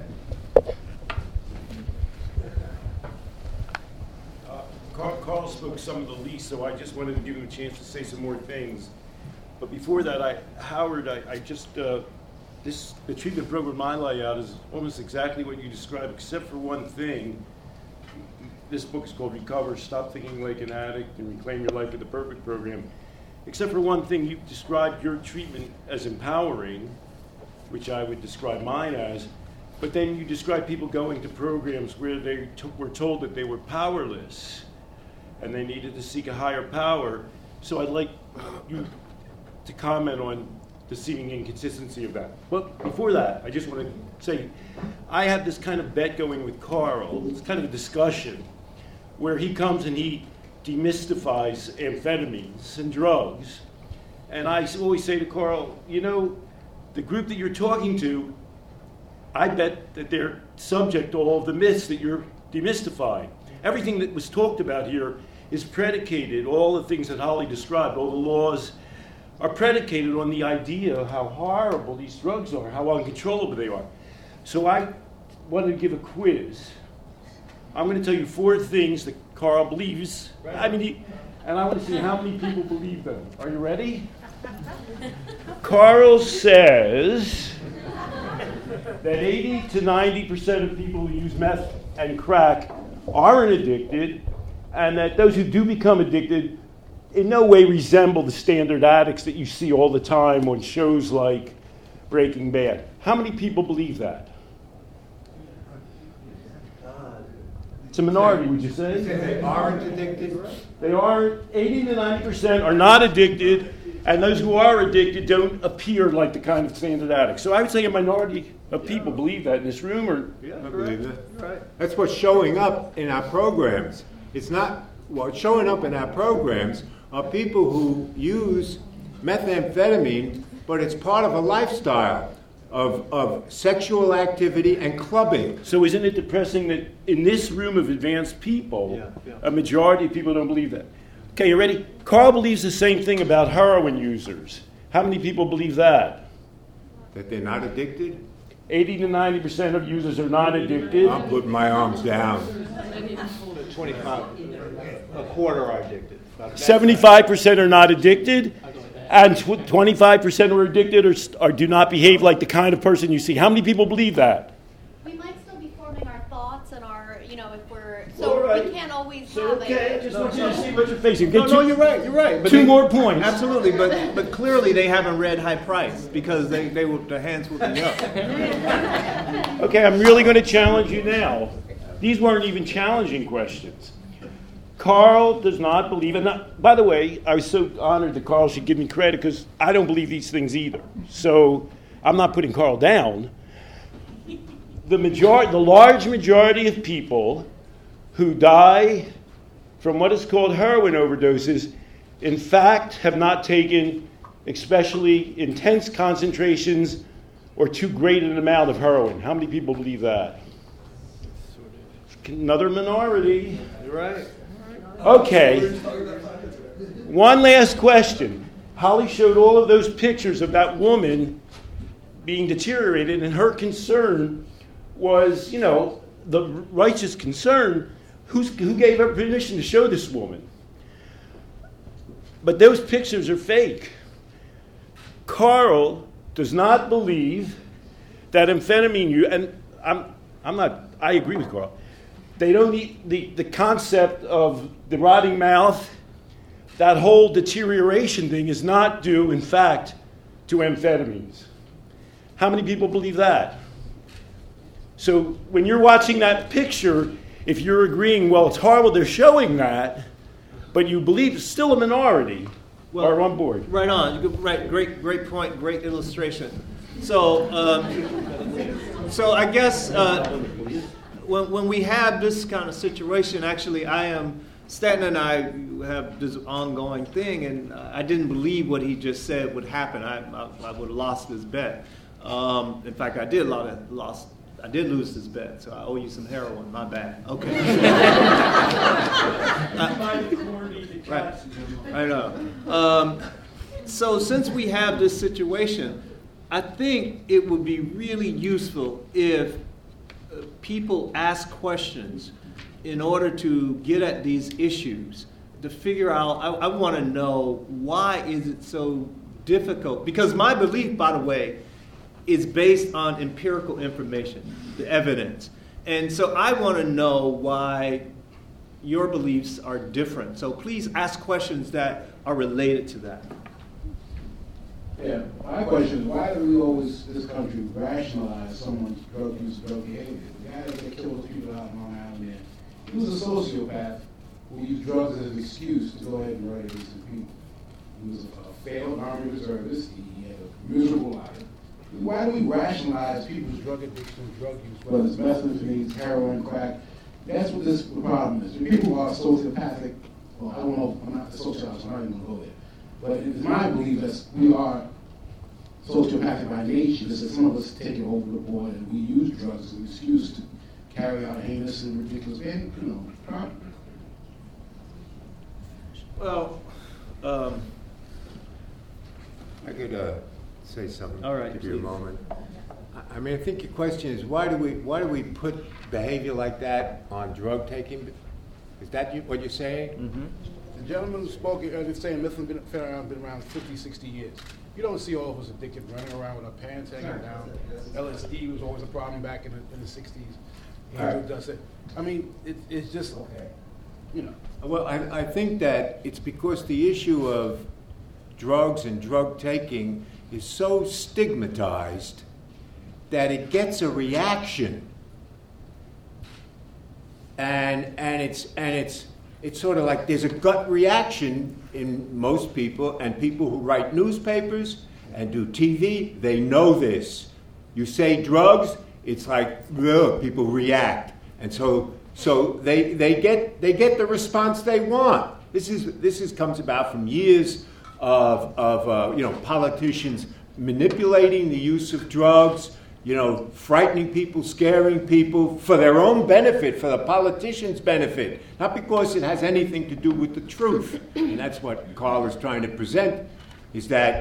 S9: Uh, Carl, Carl spoke some of the least, so I just wanted to give him a chance to say some more things. But before that, I, Howard, I, I just, uh, this, the treatment program I lay out is almost exactly what you described, except for one thing. This book is called Recover, Stop Thinking Like an Addict and Reclaim Your Life with the Perfect Program. Except for one thing, you described your treatment as empowering, which I would describe mine as, but then you describe people going to programs where they t- were told that they were powerless and they needed to seek a higher power. So I'd like you to comment on the seeming inconsistency of that. But before that, I just want to say, I have this kind of bet going with Carl. It's kind of a discussion where he comes and he demystifies amphetamines and drugs. And I always say to Carl, you know, the group that you're talking to, I bet that they're subject to all of the myths that you're demystifying. Everything that was talked about here is predicated, all the things that Holly described, all the laws are predicated on the idea of how horrible these drugs are, how uncontrollable they are. So I wanted to give a quiz. I'm going to tell you four things that Carl believes. I mean, he, and I want to see how many people believe them. Are you ready? Carl says that eighty to ninety percent of people who use meth and crack aren't addicted, and that those who do become addicted in no way resemble the standard addicts that you see all the time on shows like Breaking Bad. How many people believe that? It's a minority, would you say?
S6: They aren't addicted.
S9: They are, eighty to ninety percent are not addicted, and those who are addicted don't appear like the kind of standard addicts. So I would say a minority of people believe that in this room. Or
S6: Yeah, I believe that. Right. That's what's showing up in our programs. It's not, what's showing up in our programs are people who use methamphetamine, but it's part of a lifestyle of, of sexual activity and clubbing.
S9: So isn't it depressing that in this room of advanced people,
S3: Yeah, yeah.
S9: a majority of people don't believe that? Okay, you ready? Carl believes the same thing about heroin users. How many people believe that?
S6: That they're not addicted?
S9: eighty to ninety percent of users are not addicted.
S6: I'm putting my arms down.
S3: twenty-five, a quarter are addicted.
S9: seventy-five percent are not addicted, and tw- twenty-five percent are addicted or, st- or do not behave like the kind of person you see. How many people believe that?
S10: We might still be forming our thoughts and our, you know, if we're, so
S9: All right.
S10: we can't always
S9: So,
S10: have
S9: okay, I
S10: a...
S9: just want you to see what you're facing.
S3: No,
S9: Get
S3: no,
S9: two-
S3: you're right, you're right. But
S9: Two
S3: they-
S9: more points.
S3: Absolutely, but but clearly they haven't read High Price because they, they would, their hands would be up.
S9: Okay, I'm really going to challenge you now. These weren't even challenging questions. Carl does not believe, and not, by the way, I was so honored that Carl should give me credit because I don't believe these things either. So I'm not putting Carl down. The majority, the large majority of people who die from what is called heroin overdoses, in fact, have not taken especially intense concentrations or too great an amount of heroin. How many people believe that? Another minority.
S3: You're right.
S9: Okay. One last question. Holly showed all of those pictures of that woman being deteriorated, and her concern was, you know, the righteous concern. Who's, who gave her permission to show this woman? But those pictures are fake. Carl does not believe that amphetamine use, and I'm, I'm not, I agree with Carl. They don't need the, the concept of the rotting mouth, that whole deterioration thing is not due, in fact, to amphetamines. How many people believe that? So when you're watching that picture, if you're agreeing, well, it's horrible they're showing that, but you believe it's still a minority,
S3: Well,
S9: are on board.
S3: Right on. You could- Right. Great. Great point. Great illustration. So, um, so I guess uh, when when we have this kind of situation, actually, I am Stanton and I have this ongoing thing, and I didn't believe what he just said would happen. I I, I would have lost this bet. Um, in fact, I did lot lost. I did lose this bet, so I owe you some heroin. My bad. Okay. uh, right. I know. Um, so since we have this situation, I think it would be really useful if uh, people ask questions in order to get at these issues, to figure out, I, I want to know why is it so difficult? Because my belief, by the way, is based on empirical information, the evidence. And so I want to know why your beliefs are different. So please ask questions that are related to that.
S11: Yeah, my question is, why do we always, this country, rationalize someone's drug use, drug behavior? The guy that killed those people out in Long Island, man, he was a sociopath who used drugs as an excuse to go ahead and murder innocent people. He was a failed Army reservist. He had a miserable life. Why do we rationalize people's drug addiction, drug use, whether it's methamphetamines, heroin, crack? That's what this problem is. People are sociopathic. Well, I don't know. I'm not a sociologist. I'm not even going to go there. But it's my belief that we are sociopathic by nature. It's that some of us take it over the board and we use drugs as an excuse to carry out heinous and ridiculous, and, you know, crime.
S3: Well, um,
S6: I could uh, say something.
S3: All right,
S6: Give you a
S3: please.
S6: moment. I- I mean, I think your question is why do we why do we put behavior like that on drug taking? Is that you, what you're saying?
S3: mm-hmm.
S11: The gentleman who spoke earlier saying methamphetamine been around, been around fifty, sixty years. You don't see all of us addicted running around with our pants hanging down. L S D was always a problem back in the, in the sixties. Angel does it. I mean, it, it's just, you know.
S6: Well, I, I think that it's because the issue of drugs and drug taking is so stigmatized that it gets a reaction, and and it's and it's it's sort of like there's a gut reaction in most people, and people who write newspapers and do T V, they know this. You say drugs, it's like ugh, people react, and so so they they get they get the response they want. This is this is comes about from years of of uh, you know politicians manipulating the use of drugs, you know, frightening people, scaring people for their own benefit, for the politicians' benefit, not because it has anything to do with the truth. And that's what Carl is trying to present, is that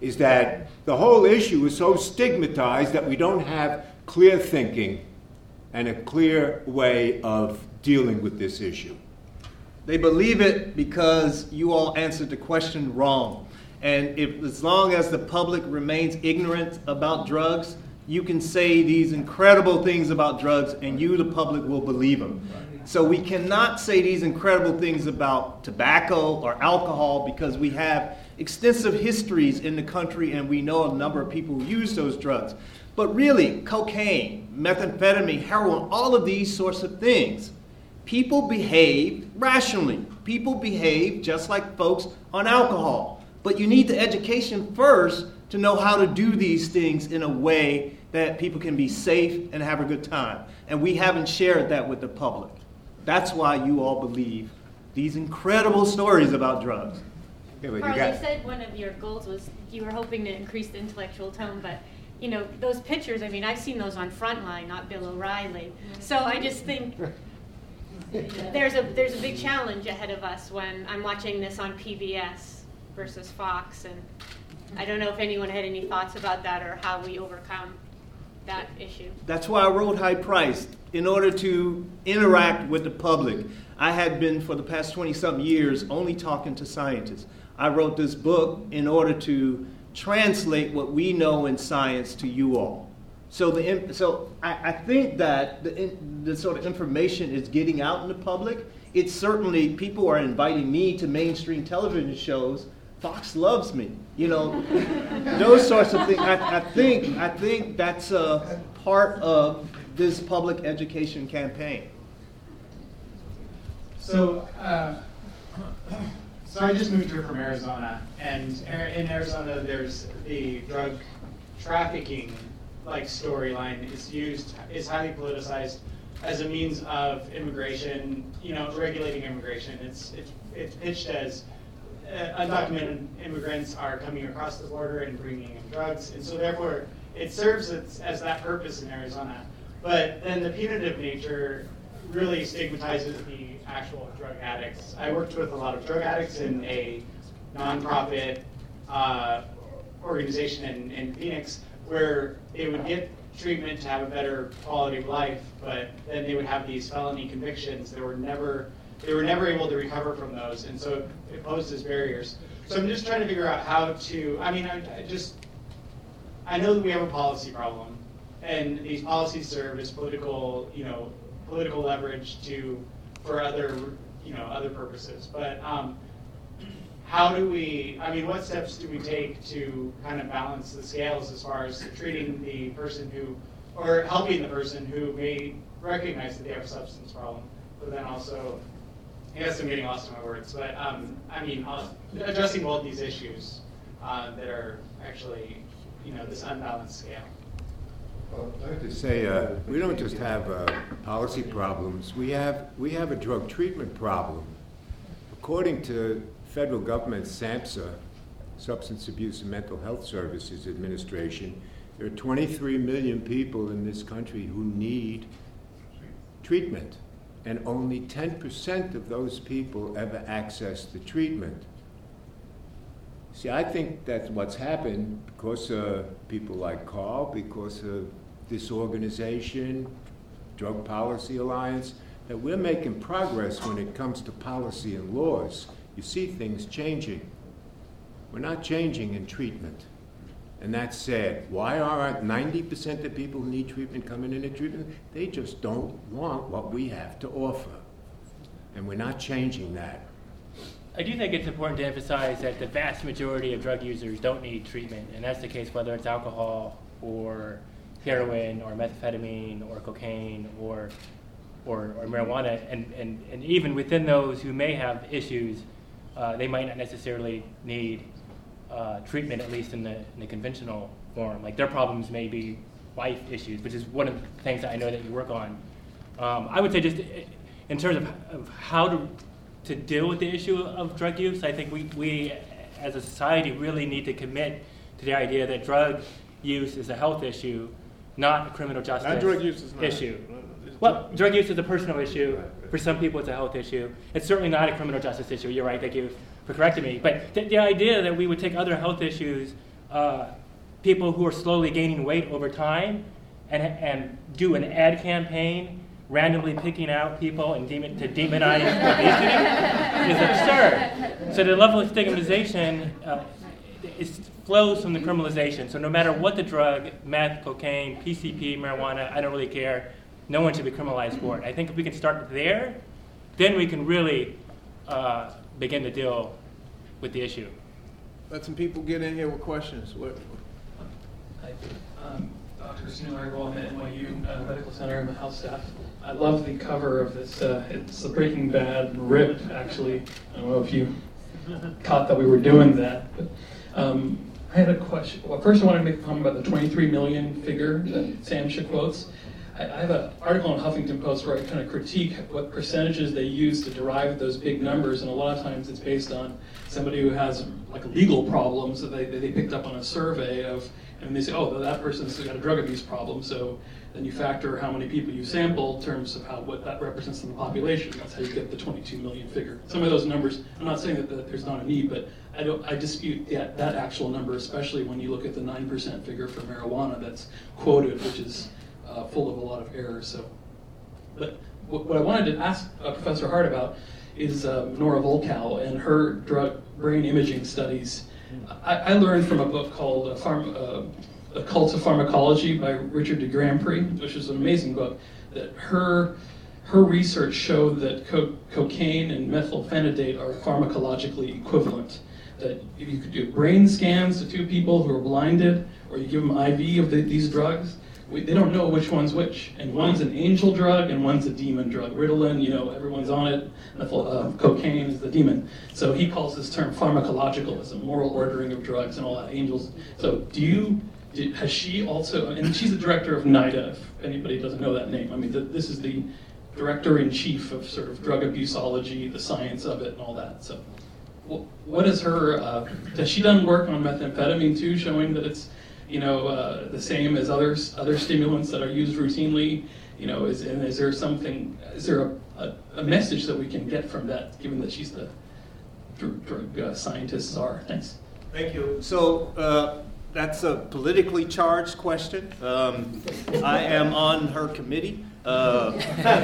S6: is that the whole issue is so stigmatized that we don't have clear thinking and a clear way of dealing with this issue.
S3: They believe it because you all answered the question wrong. And if, as long as the public remains ignorant about drugs, you can say these incredible things about drugs and you, the public, will believe them. So we cannot say these incredible things about tobacco or alcohol because we have extensive histories in the country and we know a number of people who use those drugs. But really, cocaine, methamphetamine, heroin, all of these sorts of things, people behave rationally. People behave just like folks on alcohol. But you need the education first to know how to do these things in a way that people can be safe and have a good time. And we haven't shared that with the public. That's why you all believe these incredible stories about drugs.
S6: Yeah, but you
S4: Carl,
S6: got-
S4: you said one of your goals was you were hoping to increase the intellectual tone, but you know, those pictures, I mean, I've seen those on Frontline, not Bill O'Reilly. So I just think there's a there's a big challenge ahead of us when I'm watching this on P B S versus Fox, and I don't know if anyone had any thoughts about that or how we overcome that issue.
S3: That's why I wrote High Price, in order to interact with the public. I had been, for the past twenty-something years, only talking to scientists. I wrote this book in order to translate what we know in science to you all. So the so I, I think that the, the sort of information is getting out in the public. It's certainly, people are inviting me to mainstream television shows. Fox loves me, you know, those sorts of things. I, I think I think that's a part of this public education campaign.
S12: So, uh, so I just moved here from Arizona, and in Arizona, there's the drug trafficking like storyline is used is highly politicized as a means of immigration, you know, regulating immigration. It's it's it's pitched as uh, undocumented immigrants are coming across the border and bringing in drugs, and so therefore it serves as, as that purpose in Arizona. But then the punitive nature really stigmatizes the actual drug addicts. I worked with a lot of drug addicts in a nonprofit uh, organization in, in Phoenix where they would get treatment to have a better quality of life, but then they would have these felony convictions. They were never they were never able to recover from those, and so it, it poses barriers. So I'm just trying to figure out how to, I mean, I, I just, I know that we have a policy problem, and these policies serve as political, you know, political leverage to, for other, you know, other purposes. But um, how do we, I mean, what steps do we take to kind of balance the scales as far as treating the person who, or helping the person who may recognize that they have a substance problem, but then also, I guess I'm getting lost in my words, but um, I mean, addressing both these issues uh, that are actually, you know, this unbalanced scale.
S6: Well, I'd like to say, uh, we don't just have uh, policy problems. We have we have a drug treatment problem. According to federal government SAMHSA, Substance Abuse and Mental Health Services Administration, there are twenty-three million people in this country who need treatment, and only ten percent of those people ever access the treatment. See, I think that's what's happened because of people like Carl, because of this organization, Drug Policy Alliance, that we're making progress when it comes to policy and laws. You see things changing. We're not changing in treatment. And that's sad. Why aren't ninety percent of people who need treatment coming into treatment? They just don't want what we have to offer. And we're not changing that.
S5: I do think it's important to emphasize that the vast majority of drug users don't need treatment, and that's the case whether it's alcohol or heroin or methamphetamine or cocaine or or, or marijuana, and, and, and even within those who may have issues, uh, they might not necessarily need uh, treatment, at least in the, in the conventional form. Like their problems may be life issues, which is one of the things that I know that you work on. Um, I would say just in terms of, of how to to deal with the issue of drug use, I think we, we as a society really need to commit to the idea that drug use is a health issue, not a criminal justice
S9: Not drug use is not.
S5: issue. Well, drug use is a personal issue. For some people, it's a health issue. It's certainly not a criminal justice issue. You're right, thank you for correcting me. But the, the idea that we would take other health issues uh, people who are slowly gaining weight over time and, and do an ad campaign randomly picking out people and demon, to demonize obesity is absurd. So the level of stigmatization uh, is, flows from the criminalization. So no matter what the drug, meth, cocaine, P C P, marijuana, I don't really care, no one should be criminalized for it. I think if we can start there, then we can really uh, begin to deal with the issue.
S3: Let some people get in here with questions. What?
S13: Hi, um, Doctor Sunil Agarwal, I'm at N Y U uh, Medical Center. I'm a health staff. I love the cover of this. Uh, it's a Breaking Bad rip, actually. I don't know if you caught that we were doing that. But um, I had a question. Well, first I wanted to make a comment about the twenty-three million figure that Samsha quotes. I, I have an article in Huffington Post where I kind of critique what percentages they use to derive those big numbers, and a lot of times it's based on somebody who has like legal problems that they, they picked up on a survey of, and they say, oh, that person's got a drug abuse problem, so then you factor how many people you sample in terms of how what that represents in the population. That's how you get the twenty-two million figure. Some of those numbers, I'm not saying that, that there's not a need, but I don't. I dispute that, that actual number, especially when you look at the nine percent figure for marijuana that's quoted, which is uh, full of a lot of errors. So, but what, what I wanted to ask uh, Professor Hart about is uh, Nora Volkow and her drug brain imaging studies. I, I learned from a book called uh, Pharm, uh, A Cult of Pharmacology by Richard de Grandpré, which is an amazing book, that her her research showed that co- cocaine and methylphenidate are pharmacologically equivalent. That if you could do brain scans to two people who are blinded, or you give them I V of the, these drugs, we, they don't know which one's which. And one's an angel drug and one's a demon drug. Ritalin, you know, everyone's on it. Methyl, uh, cocaine is the demon. So he calls this term pharmacologicalism, moral ordering of drugs and all that, angels. So do you... Did, has she also, and she's the director of NIDA, if anybody doesn't know that name. I mean, the, this is the director-in-chief of sort of drug abuseology, the science of it and all that. So wh- what is her, uh, has she done work on methamphetamine too, showing that it's, you know, uh, the same as others, other stimulants that are used routinely? You know, is, and is there something, is there a, a, a message that we can get from that, given that she's the dr- drug uh, scientist czar? Thanks.
S3: Thank you. So, uh, that's a politically charged question. Um, I am on her committee. Uh,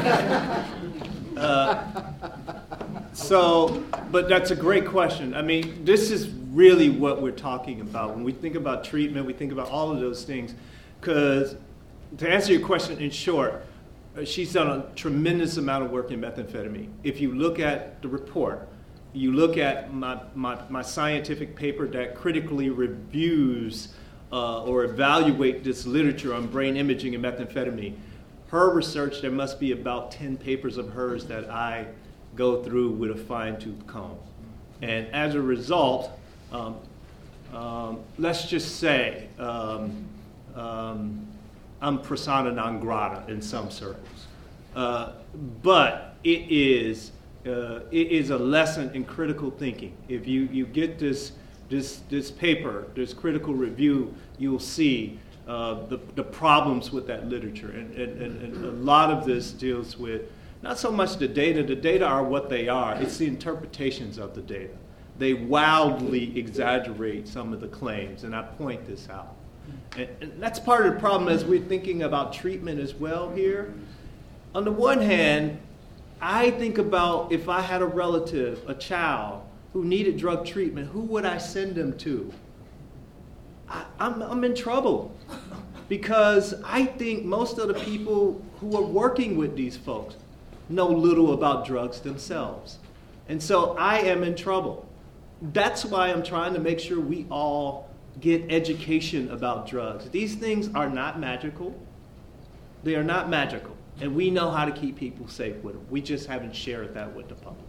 S3: uh, so, but that's a great question. I mean, this is really what we're talking about. When we think about treatment, we think about all of those things. Because to answer your question in short, uh, she's done a tremendous amount of work in methamphetamine. If you look at the report, you look at my, my, my scientific paper that critically reviews uh, or evaluate this literature on brain imaging and methamphetamine. Her research, there must be about ten papers of hers that I go through with a fine-tooth comb. And as a result, um, um, let's just say um, um, I'm persona non grata in some circles. Uh, but it is Uh, it is a lesson in critical thinking. If you, you get this this this paper, this critical review, you'll see uh, the the problems with that literature, and, and, and, and a lot of this deals with not so much the data. The data are what they are. It's the interpretations of the data. They wildly exaggerate some of the claims, and I point this out. And, and that's part of the problem as we're thinking about treatment as well here. On the one hand, I think about if I had a relative, a child, who needed drug treatment, who would I send them to? I, I'm, I'm in trouble because I think most of the people who are working with these folks know little about drugs themselves. And so I am in trouble. That's why I'm trying to make sure we all get education about drugs. These things are not magical. They are not magical. And we know how to keep people safe with them. We just haven't shared that with the public.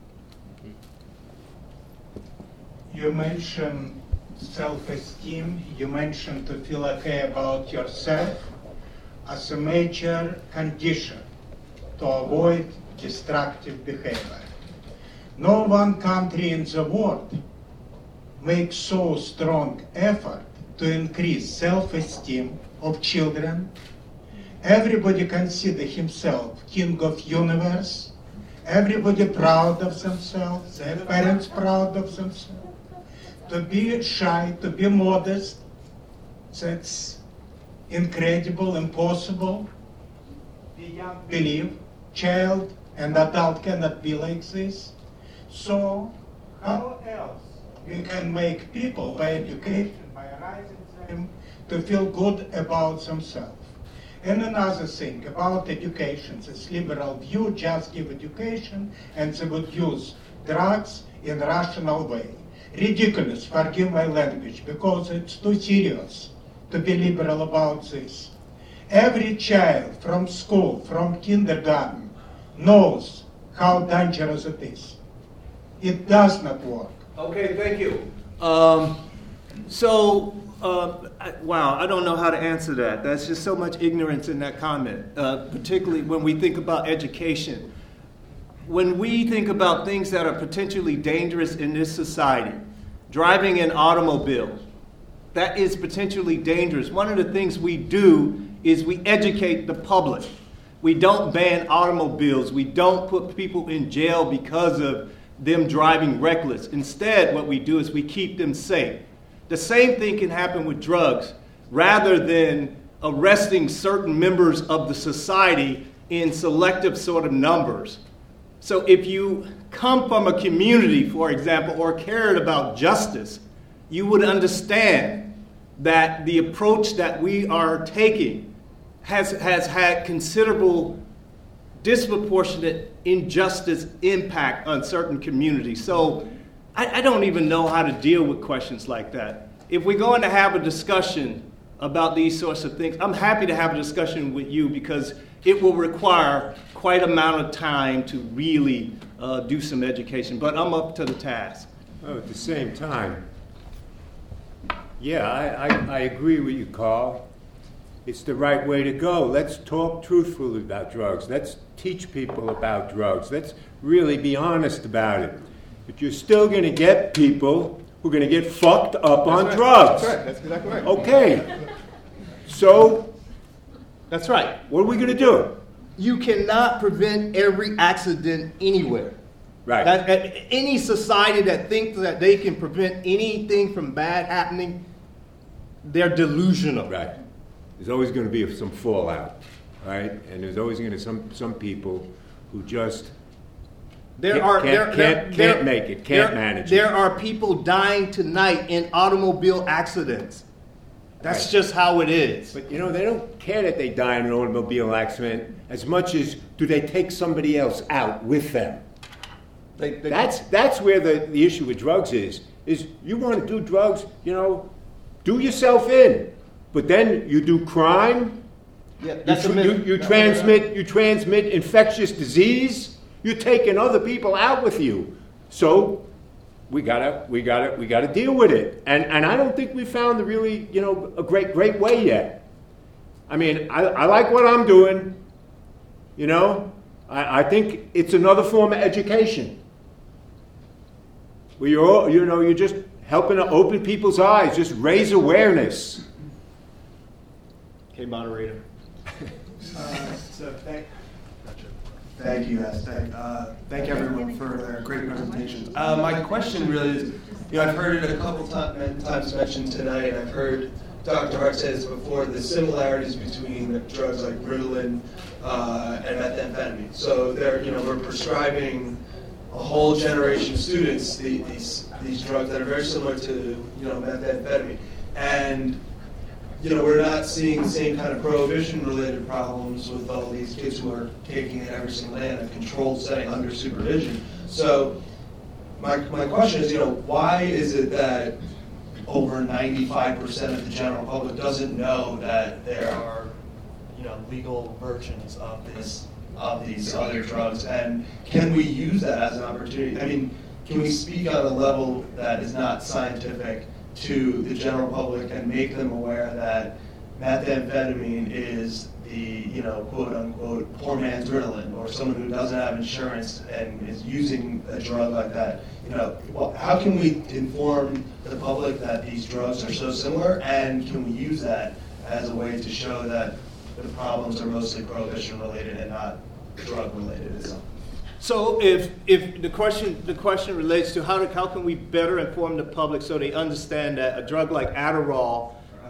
S14: You mentioned self-esteem. You mentioned to feel okay about yourself as a major condition to avoid destructive behavior. No one country in the world makes so strong effort to increase self-esteem of children. Everybody consider himself king of universe. Everybody proud of themselves. Their parents proud of themselves. To be shy, to be modest, That's incredible, impossible. The young believe child and adult cannot be like this. So how else we can make people by education, by raising them to feel good about themselves? And another thing about education, this liberal view, just give education and they would use drugs in rational way. Ridiculous, forgive my language, because it's too serious to be liberal about this. Every child from school, from kindergarten, knows how dangerous it is. It does not work.
S3: Okay, thank you. Um, so, uh, I, wow, I don't know how to answer that. That's just so much ignorance in that comment, uh, particularly when we think about education. When we think about things that are potentially dangerous in this society, driving an automobile, that is potentially dangerous. One of the things we do is we educate the public. We don't ban automobiles. We don't put people in jail because of them driving reckless. Instead, what we do is we keep them safe. The same thing can happen with drugs. Rather than arresting certain members of the society in selective sort of numbers. So if you come from a community, for example, or cared about justice, you would understand that the approach that we are taking has, has had considerable disproportionate injustice impact on certain communities. So I, I don't even know how to deal with questions like that. If we're going to have a discussion about these sorts of things, I'm happy to have a discussion with you because it will require quite amount of time to really uh, do some education, but I'm up to the task.
S6: Oh, at the same time, yeah, I, I, I agree with you, Carl. It's the right way to go. Let's talk truthfully about drugs. Let's teach people about drugs. Let's really be honest about it. But you're still going to get people who are going to get fucked up on
S8: right.
S6: drugs.
S8: That's right. That's exactly right.
S6: Okay. So,
S3: that's right.
S6: What are we going to do?
S3: You cannot prevent every accident anywhere.
S6: Right.
S3: That, that, any society that thinks that they can prevent anything from bad happening, they're delusional.
S6: Right. There's always going to be some fallout, right? And there's always going to be some some people who just
S3: there
S6: can't,
S3: are
S6: can't,
S3: there,
S6: can't,
S3: there,
S6: can't
S3: there,
S6: make it, can't
S3: there,
S6: manage
S3: there
S6: it.
S3: There are people dying tonight in automobile accidents. That's right. Just how it is.
S6: But you know, they don't care that they die in an automobile accident as much as do they take somebody else out with them.
S3: They, they,
S6: that's that's where the, the issue with drugs is. Is you want to do drugs, you know, do yourself in. But then you do crime,
S3: yeah, that's
S6: you,
S3: a
S6: you, you transmit you transmit infectious disease, you're taking other people out with you. So we gotta we gotta we gotta deal with it. And and I don't think we found the really, you know, a great great way yet. I mean, I, I like what I'm doing, you know. I, I think it's another form of education. Where you're all, you know, you're just helping to open people's eyes, just raise awareness.
S3: Okay, moderator.
S15: uh, so thank, thank you, guys. Thank, uh, thank everyone for their great presentations. Uh, my question really is, you know, I've heard it a couple time, times mentioned tonight. I've heard Doctor Hart say this before, the similarities between drugs like Ritalin uh, and methamphetamine. So they're, you know, we're prescribing a whole generation of students the, these these drugs that are very similar to, you know, methamphetamine. And you know, we're not seeing the same kind of prohibition-related problems with all these kids who are taking it every single day in a controlled setting under supervision. So my my question is, you know, why is it that over ninety-five percent of the general public doesn't know that there are, you know, legal versions of this of these other drugs, and can we use that as an opportunity? I mean, can we speak on a level that is not scientific to the general public and make them aware that methamphetamine is the, you know, quote unquote poor man's Ritalin, or someone who doesn't have insurance and is using a drug like that? You know, well, how can we inform the public that these drugs are so similar, and can we use that as a way to show that the problems are mostly prohibition related and not drug related?
S3: So if if the question the question relates to how to, how can we better inform the public so they understand that a drug like Adderall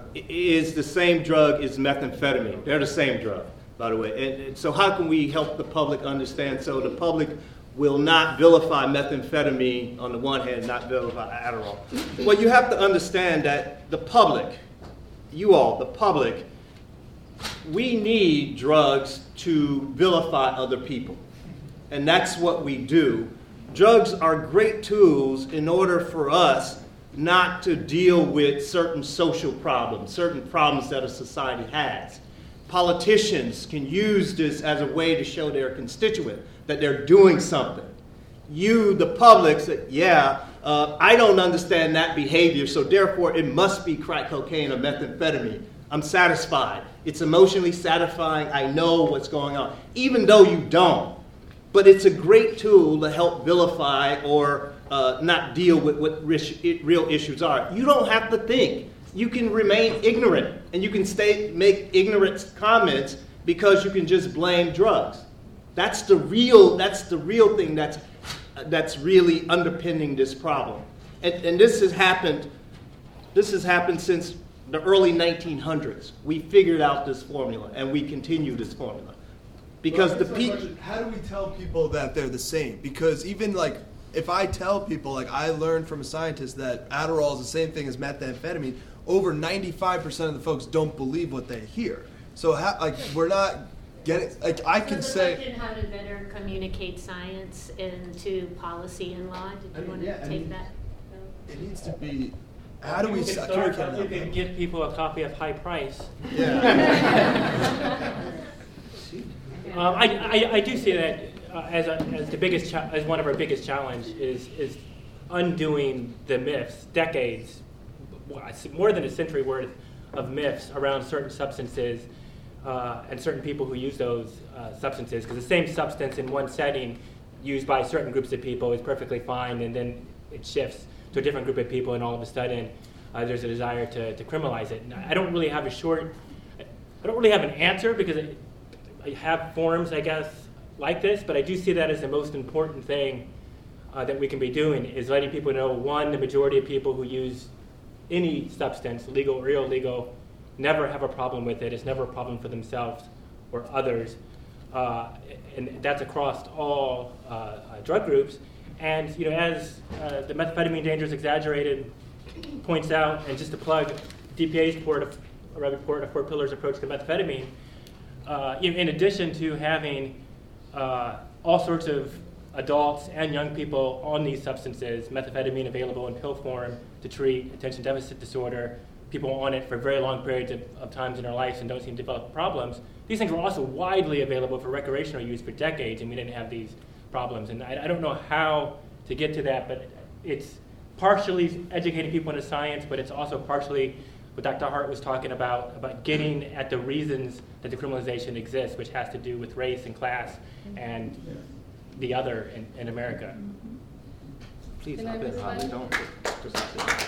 S3: i- is the same drug as methamphetamine. They're the same drug, by the way. And, and so how can we help the public understand so the public will not vilify methamphetamine on the one hand, not vilify Adderall? Well, you have to understand that the public, you all, the public, we need drugs to vilify other people. And that's what we do. Drugs are great tools in order for us not to deal with certain social problems, certain problems that a society has. Politicians can use this as a way to show their constituent that they're doing something. You, the public, say, yeah, uh, I don't understand that behavior, so therefore it must be crack cocaine or methamphetamine. I'm satisfied. It's emotionally satisfying. I know what's going on, even though you don't. But it's a great tool to help vilify or uh, not deal with what real issues are. You don't have to think. You can remain ignorant, and you can stay make ignorant comments because you can just blame drugs. That's the real. That's the real thing. That's uh, that's really underpinning this problem. And, and this has happened. This has happened since the early nineteen hundreds. We figured out this formula, and we continue this formula. Because
S15: well,
S3: the people,
S15: how do we tell people that they're the same? Because even like, if I tell people, like I learned from a scientist that Adderall is the same thing as methamphetamine, over ninety-five percent of the folks don't believe what they hear. So how, like, we're not getting, like I can
S4: so
S15: say.
S4: Question how to better communicate science into policy and law. Did you
S15: I mean,
S4: want
S15: yeah,
S4: to
S15: I
S4: take
S15: mean,
S4: that?
S15: It needs to be. How do we
S5: You can
S15: start?
S5: start, you can give people a copy of High Price.
S15: Yeah.
S5: um, I, I, I do see that uh, as, a, as the biggest cha- as one of our biggest challenge is is undoing the myths, decades, more than a century worth of myths around certain substances uh, and certain people who use those uh, substances. Because the same substance in one setting used by certain groups of people is perfectly fine, and then it shifts to a different group of people, and all of a sudden uh, there's a desire to, to criminalize it. And I don't really have a short, I don't really have an answer because I, I have forums, I guess, like this, but I do see that as the most important thing uh, that we can be doing is letting people know, one, the majority of people who use any substance, legal or illegal, never have a problem with it. It's never a problem for themselves or others. Uh, and that's across all uh, uh, drug groups. And you know, as uh, the methamphetamine dangers exaggerated points out, and just to plug D P A's report, of, a report, a four pillars approach to methamphetamine, uh, in, in addition to having uh, all sorts of adults and young people on these substances, methamphetamine available in pill form to treat attention deficit disorder, people on it for very long periods of, of times in their lives and don't seem to develop problems. These things were also widely available for recreational use for decades, and we didn't have these problems. And I, I don't know how to get to that, but it's partially educating people into science, but it's also partially what Doctor Hart was talking about, about getting at the reasons that the criminalization exists, which has to do with race and class and the other in, in America.
S3: Please,
S7: Can I
S3: I've been
S7: respond?
S3: Holly, don't. Just,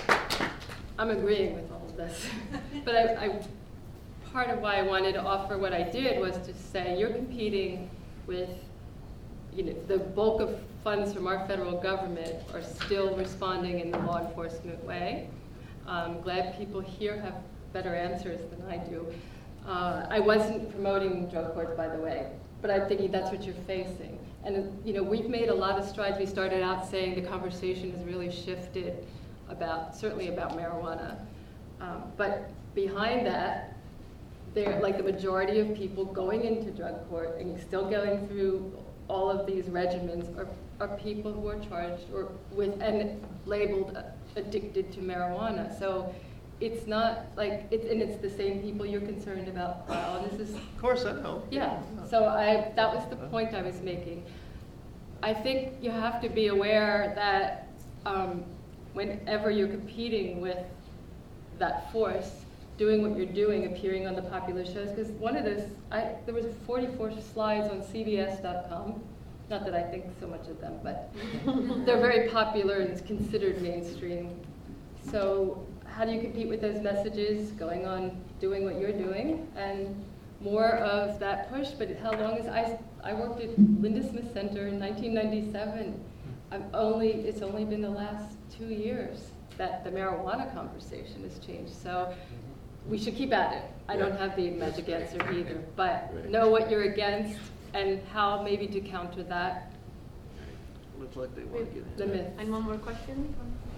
S7: I'm agreeing with all of this. But I, I, part of why I wanted to offer what I did was to say you're competing with, you know, the bulk of funds from our federal government are still responding in the law enforcement way. I'm glad people here have better answers than I do. Uh, I wasn't promoting drug courts, by the way, but I'm thinking that's what you're facing. And you know, we've made a lot of strides. We started out saying the conversation has really shifted about, certainly about marijuana. Um, but behind that, they're like the majority of people going into drug court and still going through all of these regimens are, are people who are charged or with and labeled addicted to marijuana. So it's not like, it's, and it's the same people you're concerned about. Wow, and this is,
S3: of course, I know.
S7: Yeah, so I, that was the point I was making. I think you have to be aware that um, whenever you're competing with that force, doing what you're doing, appearing on the popular shows, because one of those, I, there was forty-four slides on C B S dot com. Not that I think so much of them, but they're very popular and it's considered mainstream. So how do you compete with those messages, going on doing what you're doing, and more of that push? But how long is, I, I worked at Linda Smith Center in nineteen ninety-seven. I'm only, it's only been the last two years that the marijuana conversation has changed. So we should keep at it. I don't
S6: Yeah.
S7: have the magic answer either, but
S6: Right.
S7: know what you're against and how maybe to counter that.
S3: Looks like they want to get
S7: The myth.
S4: And one more question?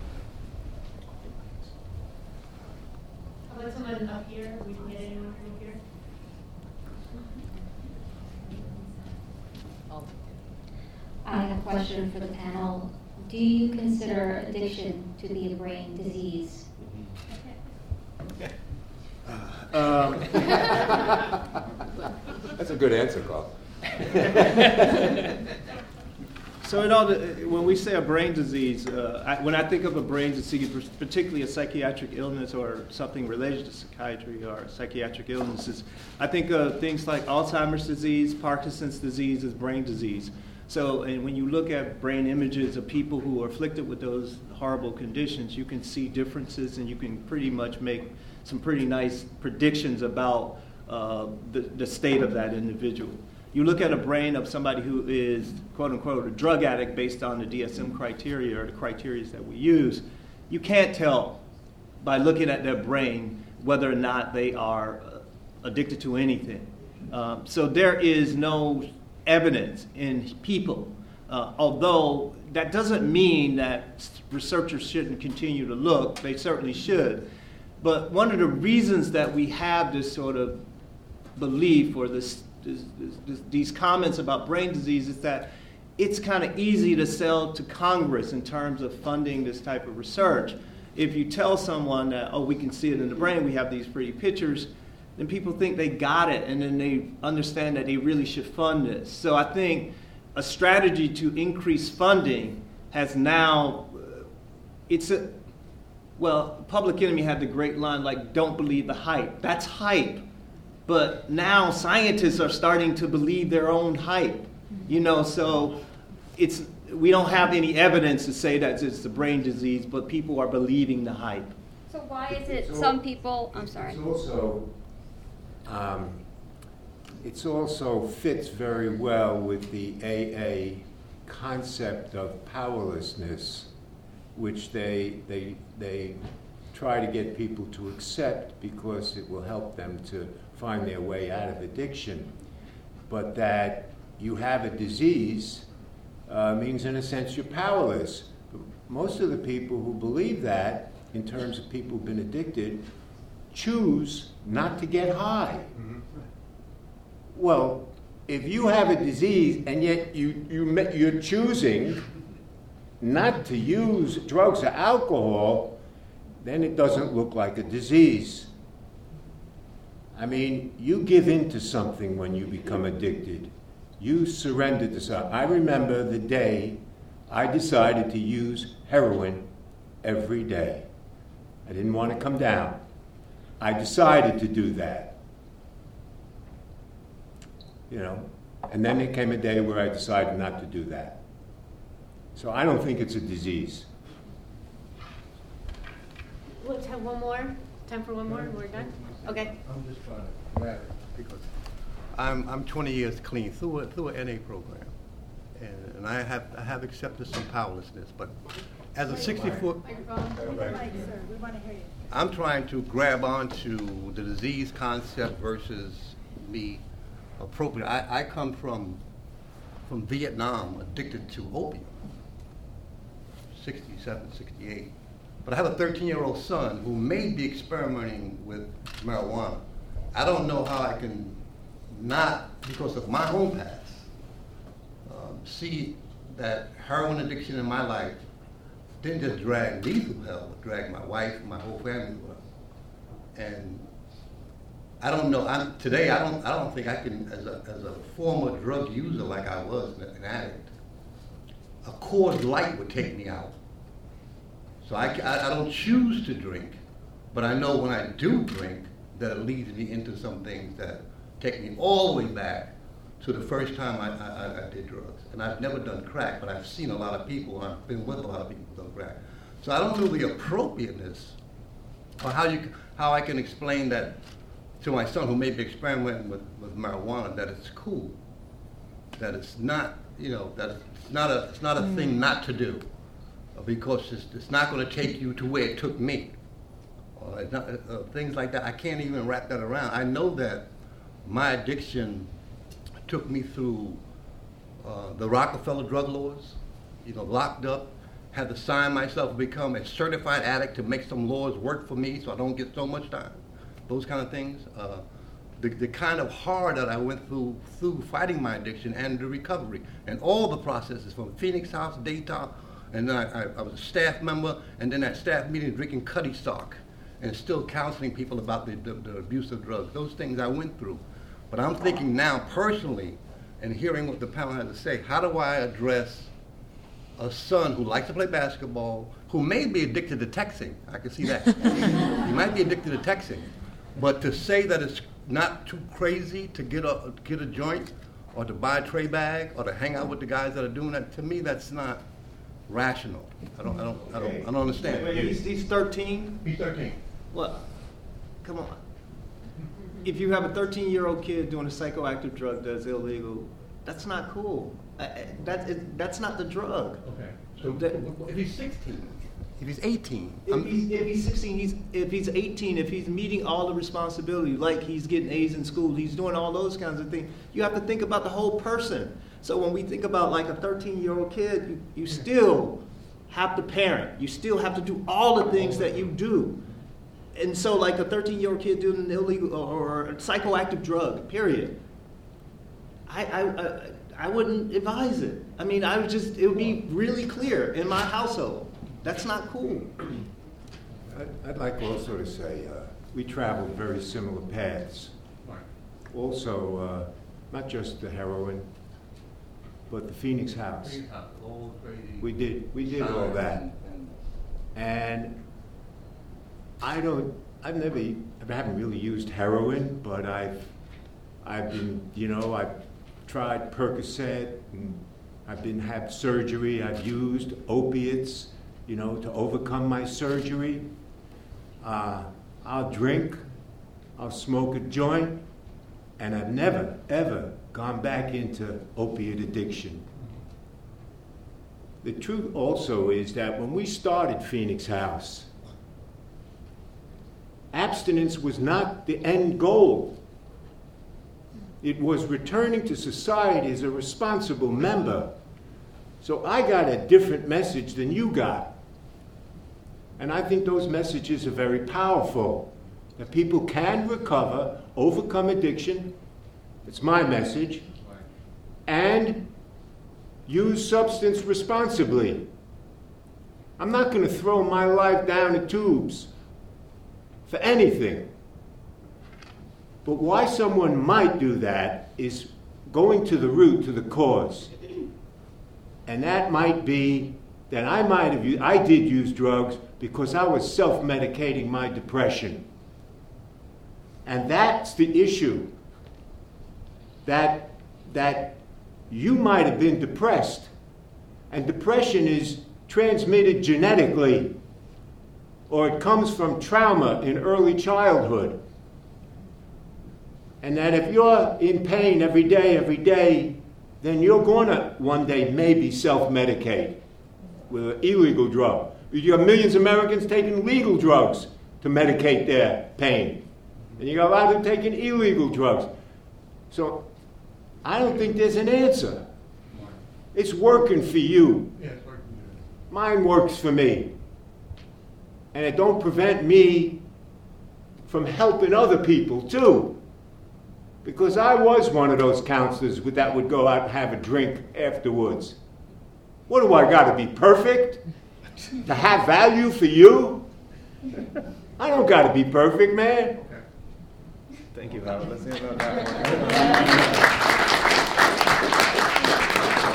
S10: How about someone up here? We can get anyone up here.
S16: I have a question for the panel. Do you consider addiction to be a brain disease?
S6: Um, That's a good answer, Carl.
S3: So it all, when we say a brain disease, uh, I, when I think of a brain disease, particularly a psychiatric illness or something related to psychiatry or psychiatric illnesses, I think of things like Alzheimer's disease, Parkinson's disease as brain disease. So, and when you look at brain images of people who are afflicted with those horrible conditions, you can see differences and you can pretty much make some pretty nice predictions about uh, the, the state of that individual. You look at a brain of somebody who is, quote unquote, a drug addict based on the D S M criteria or the criteria that we use, you can't tell by looking at their brain whether or not they are addicted to anything. Um, so there is no evidence in people, uh, although that doesn't mean that researchers shouldn't continue to look. They certainly should. But one of the reasons that we have this sort of belief or this This, this, these comments about brain disease is that it's kind of easy to sell to Congress in terms of funding this type of research. If you tell someone that, oh, we can see it in the brain, we have these pretty pictures, then people think they got it, and then they understand that they really should fund this. So I think a strategy to increase funding has now, uh, it's a, well, Public Enemy had the great line, like, don't believe the hype. That's hype. But now scientists are starting to believe their own hype, you know, so it's, we don't have any evidence to say that it's a brain disease, but people are believing the hype.
S10: So why is it
S6: It's
S10: some
S6: al-
S10: people, I'm sorry.
S6: It's also, um, it's also fits very well with the A A concept of powerlessness, which they, they, they try to get people to accept because it will help them to find their way out of addiction. But that you have a disease uh, means, in a sense, you're powerless. Most of the people who believe that, in terms of people who've been addicted, choose not to get high. Mm-hmm. Well, if you have a disease and yet you, you, you're choosing not to use drugs or alcohol, then it doesn't look like a disease. I mean, you give in to something when you become addicted. You surrender to something. I remember the day I decided to use heroin every day. I didn't want to come down. I decided to do that. You know, and then there came a day where I decided not to do that. So I don't think it's a disease.
S4: Let's have one more. Time for one more and we're done? Okay.
S17: I'm just trying to grab it because I'm, I'm twenty years clean through a, through an N A program. And, and I have I have accepted some powerlessness, but as a sixty-four, I'm trying to grab onto the disease concept versus me appropriate. I, I come from from Vietnam, addicted to opium, sixty-seven, sixty-eight. But I have a thirteen-year-old son who may be experimenting with marijuana. I don't know how I can not, because of my own past, um, see that heroin addiction in my life didn't just drag me through hell, but drag my wife and my whole family through hell. And I don't know, I'm, today I don't I don't think I can, as a, as a former drug user like I was, an addict, a Coors Light would take me out. So I, I, I don't choose to drink, but I know when I do drink that it leads me into some things that take me all the way back to the first time I, I, I did drugs. And I've never done crack, but I've seen a lot of people, and I've been with a lot of people who've done crack. So I don't know the appropriateness or how, you, how I can explain that to my son who may be experimenting with, with marijuana, that it's cool, that it's not, you know, that it's not a, it's not a thing not to do. Because it's, it's not going to take you to where it took me, or it's not, uh, things like that. I can't even wrap that around. I know that my addiction took me through uh, the Rockefeller drug laws, you know, locked up, had to sign myself to become a certified addict to make some laws work for me so I don't get so much time. Those kind of things. Uh, the, the kind of horror that I went through through fighting my addiction and the recovery and all the processes from Phoenix House, Daytop, and then I, I, I was a staff member, and then at staff meetings drinking Cuddy Stock and still counseling people about the, the, the abuse of drugs. Those things I went through. But I'm thinking now personally, and hearing what the panel had to say, how do I address a son who likes to play basketball, who may be addicted to texting? I can see that. He might be addicted to texting. But to say that it's not too crazy to get a, get a joint or to buy a tray bag or to hang out with the guys that are doing that, to me that's not rational. I don't, I don't, I don't, I don't understand.
S3: Wait, wait, he's, he's thirteen?
S17: He's thirteen.
S3: Look, come on. If you have a thirteen-year-old kid doing a psychoactive drug that's illegal, that's not cool. Uh, that is, that's not the drug.
S17: Okay. So
S3: that,
S17: if he's sixteen, if he's eighteen,
S3: if he's, if he's sixteen, he's if he's eighteen, if he's meeting all the responsibilities, like he's getting A's in school, he's doing all those kinds of things. You have to think about the whole person. So when we think about like a thirteen-year-old kid, you, you still have to parent. You still have to do all the things that you do. And so like a thirteen-year-old kid doing an illegal or a psychoactive drug, period. I, I, I, I wouldn't advise it. I mean, I would just, it would be really clear in my household. That's not cool.
S6: I'd, I'd like also to say uh, we traveled very similar paths. Also, uh, not just the heroin, but the Phoenix House. We did, we did all that. And I don't, I've never, I haven't really used heroin, but I've, I've been, you know, I've tried Percocet, and I've been, had surgery, I've used opiates, you know, to overcome my surgery. Uh, I'll drink, I'll smoke a joint, and I've never, ever gone back into opiate addiction. The truth also is that when we started Phoenix House, abstinence was not the end goal. It was returning to society as a responsible member. So I got a different message than you got. And I think those messages are very powerful. That people can recover, overcome addiction, it's my message, and use substance responsibly. I'm not going to throw my life down the tubes for anything. But why someone might do that is going to the root, to the cause. And that might be that I might have used, I did use drugs because I was self-medicating my depression. And that's the issue. That, that you might have been depressed. And depression is transmitted genetically, or it comes from trauma in early childhood. And that if you're in pain every day, every day, then you're going to one day maybe self-medicate with an illegal drug. You have millions of Americans taking legal drugs to medicate their pain. And you got a lot of them taking illegal drugs. So I don't think there's an answer. It's working for you.
S17: Yeah, it's working.
S6: Mine works for me. And it don't prevent me from helping other people too. Because I was one of those counselors that would go out and have a drink afterwards. What do I got to be perfect to have value for you? I don't got to be perfect, man.
S3: Thank you, Howard. Let's end on that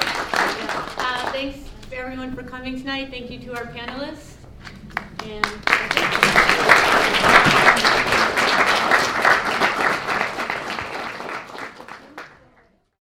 S4: one. Uh, thanks everyone for coming tonight. Thank you to our panelists. And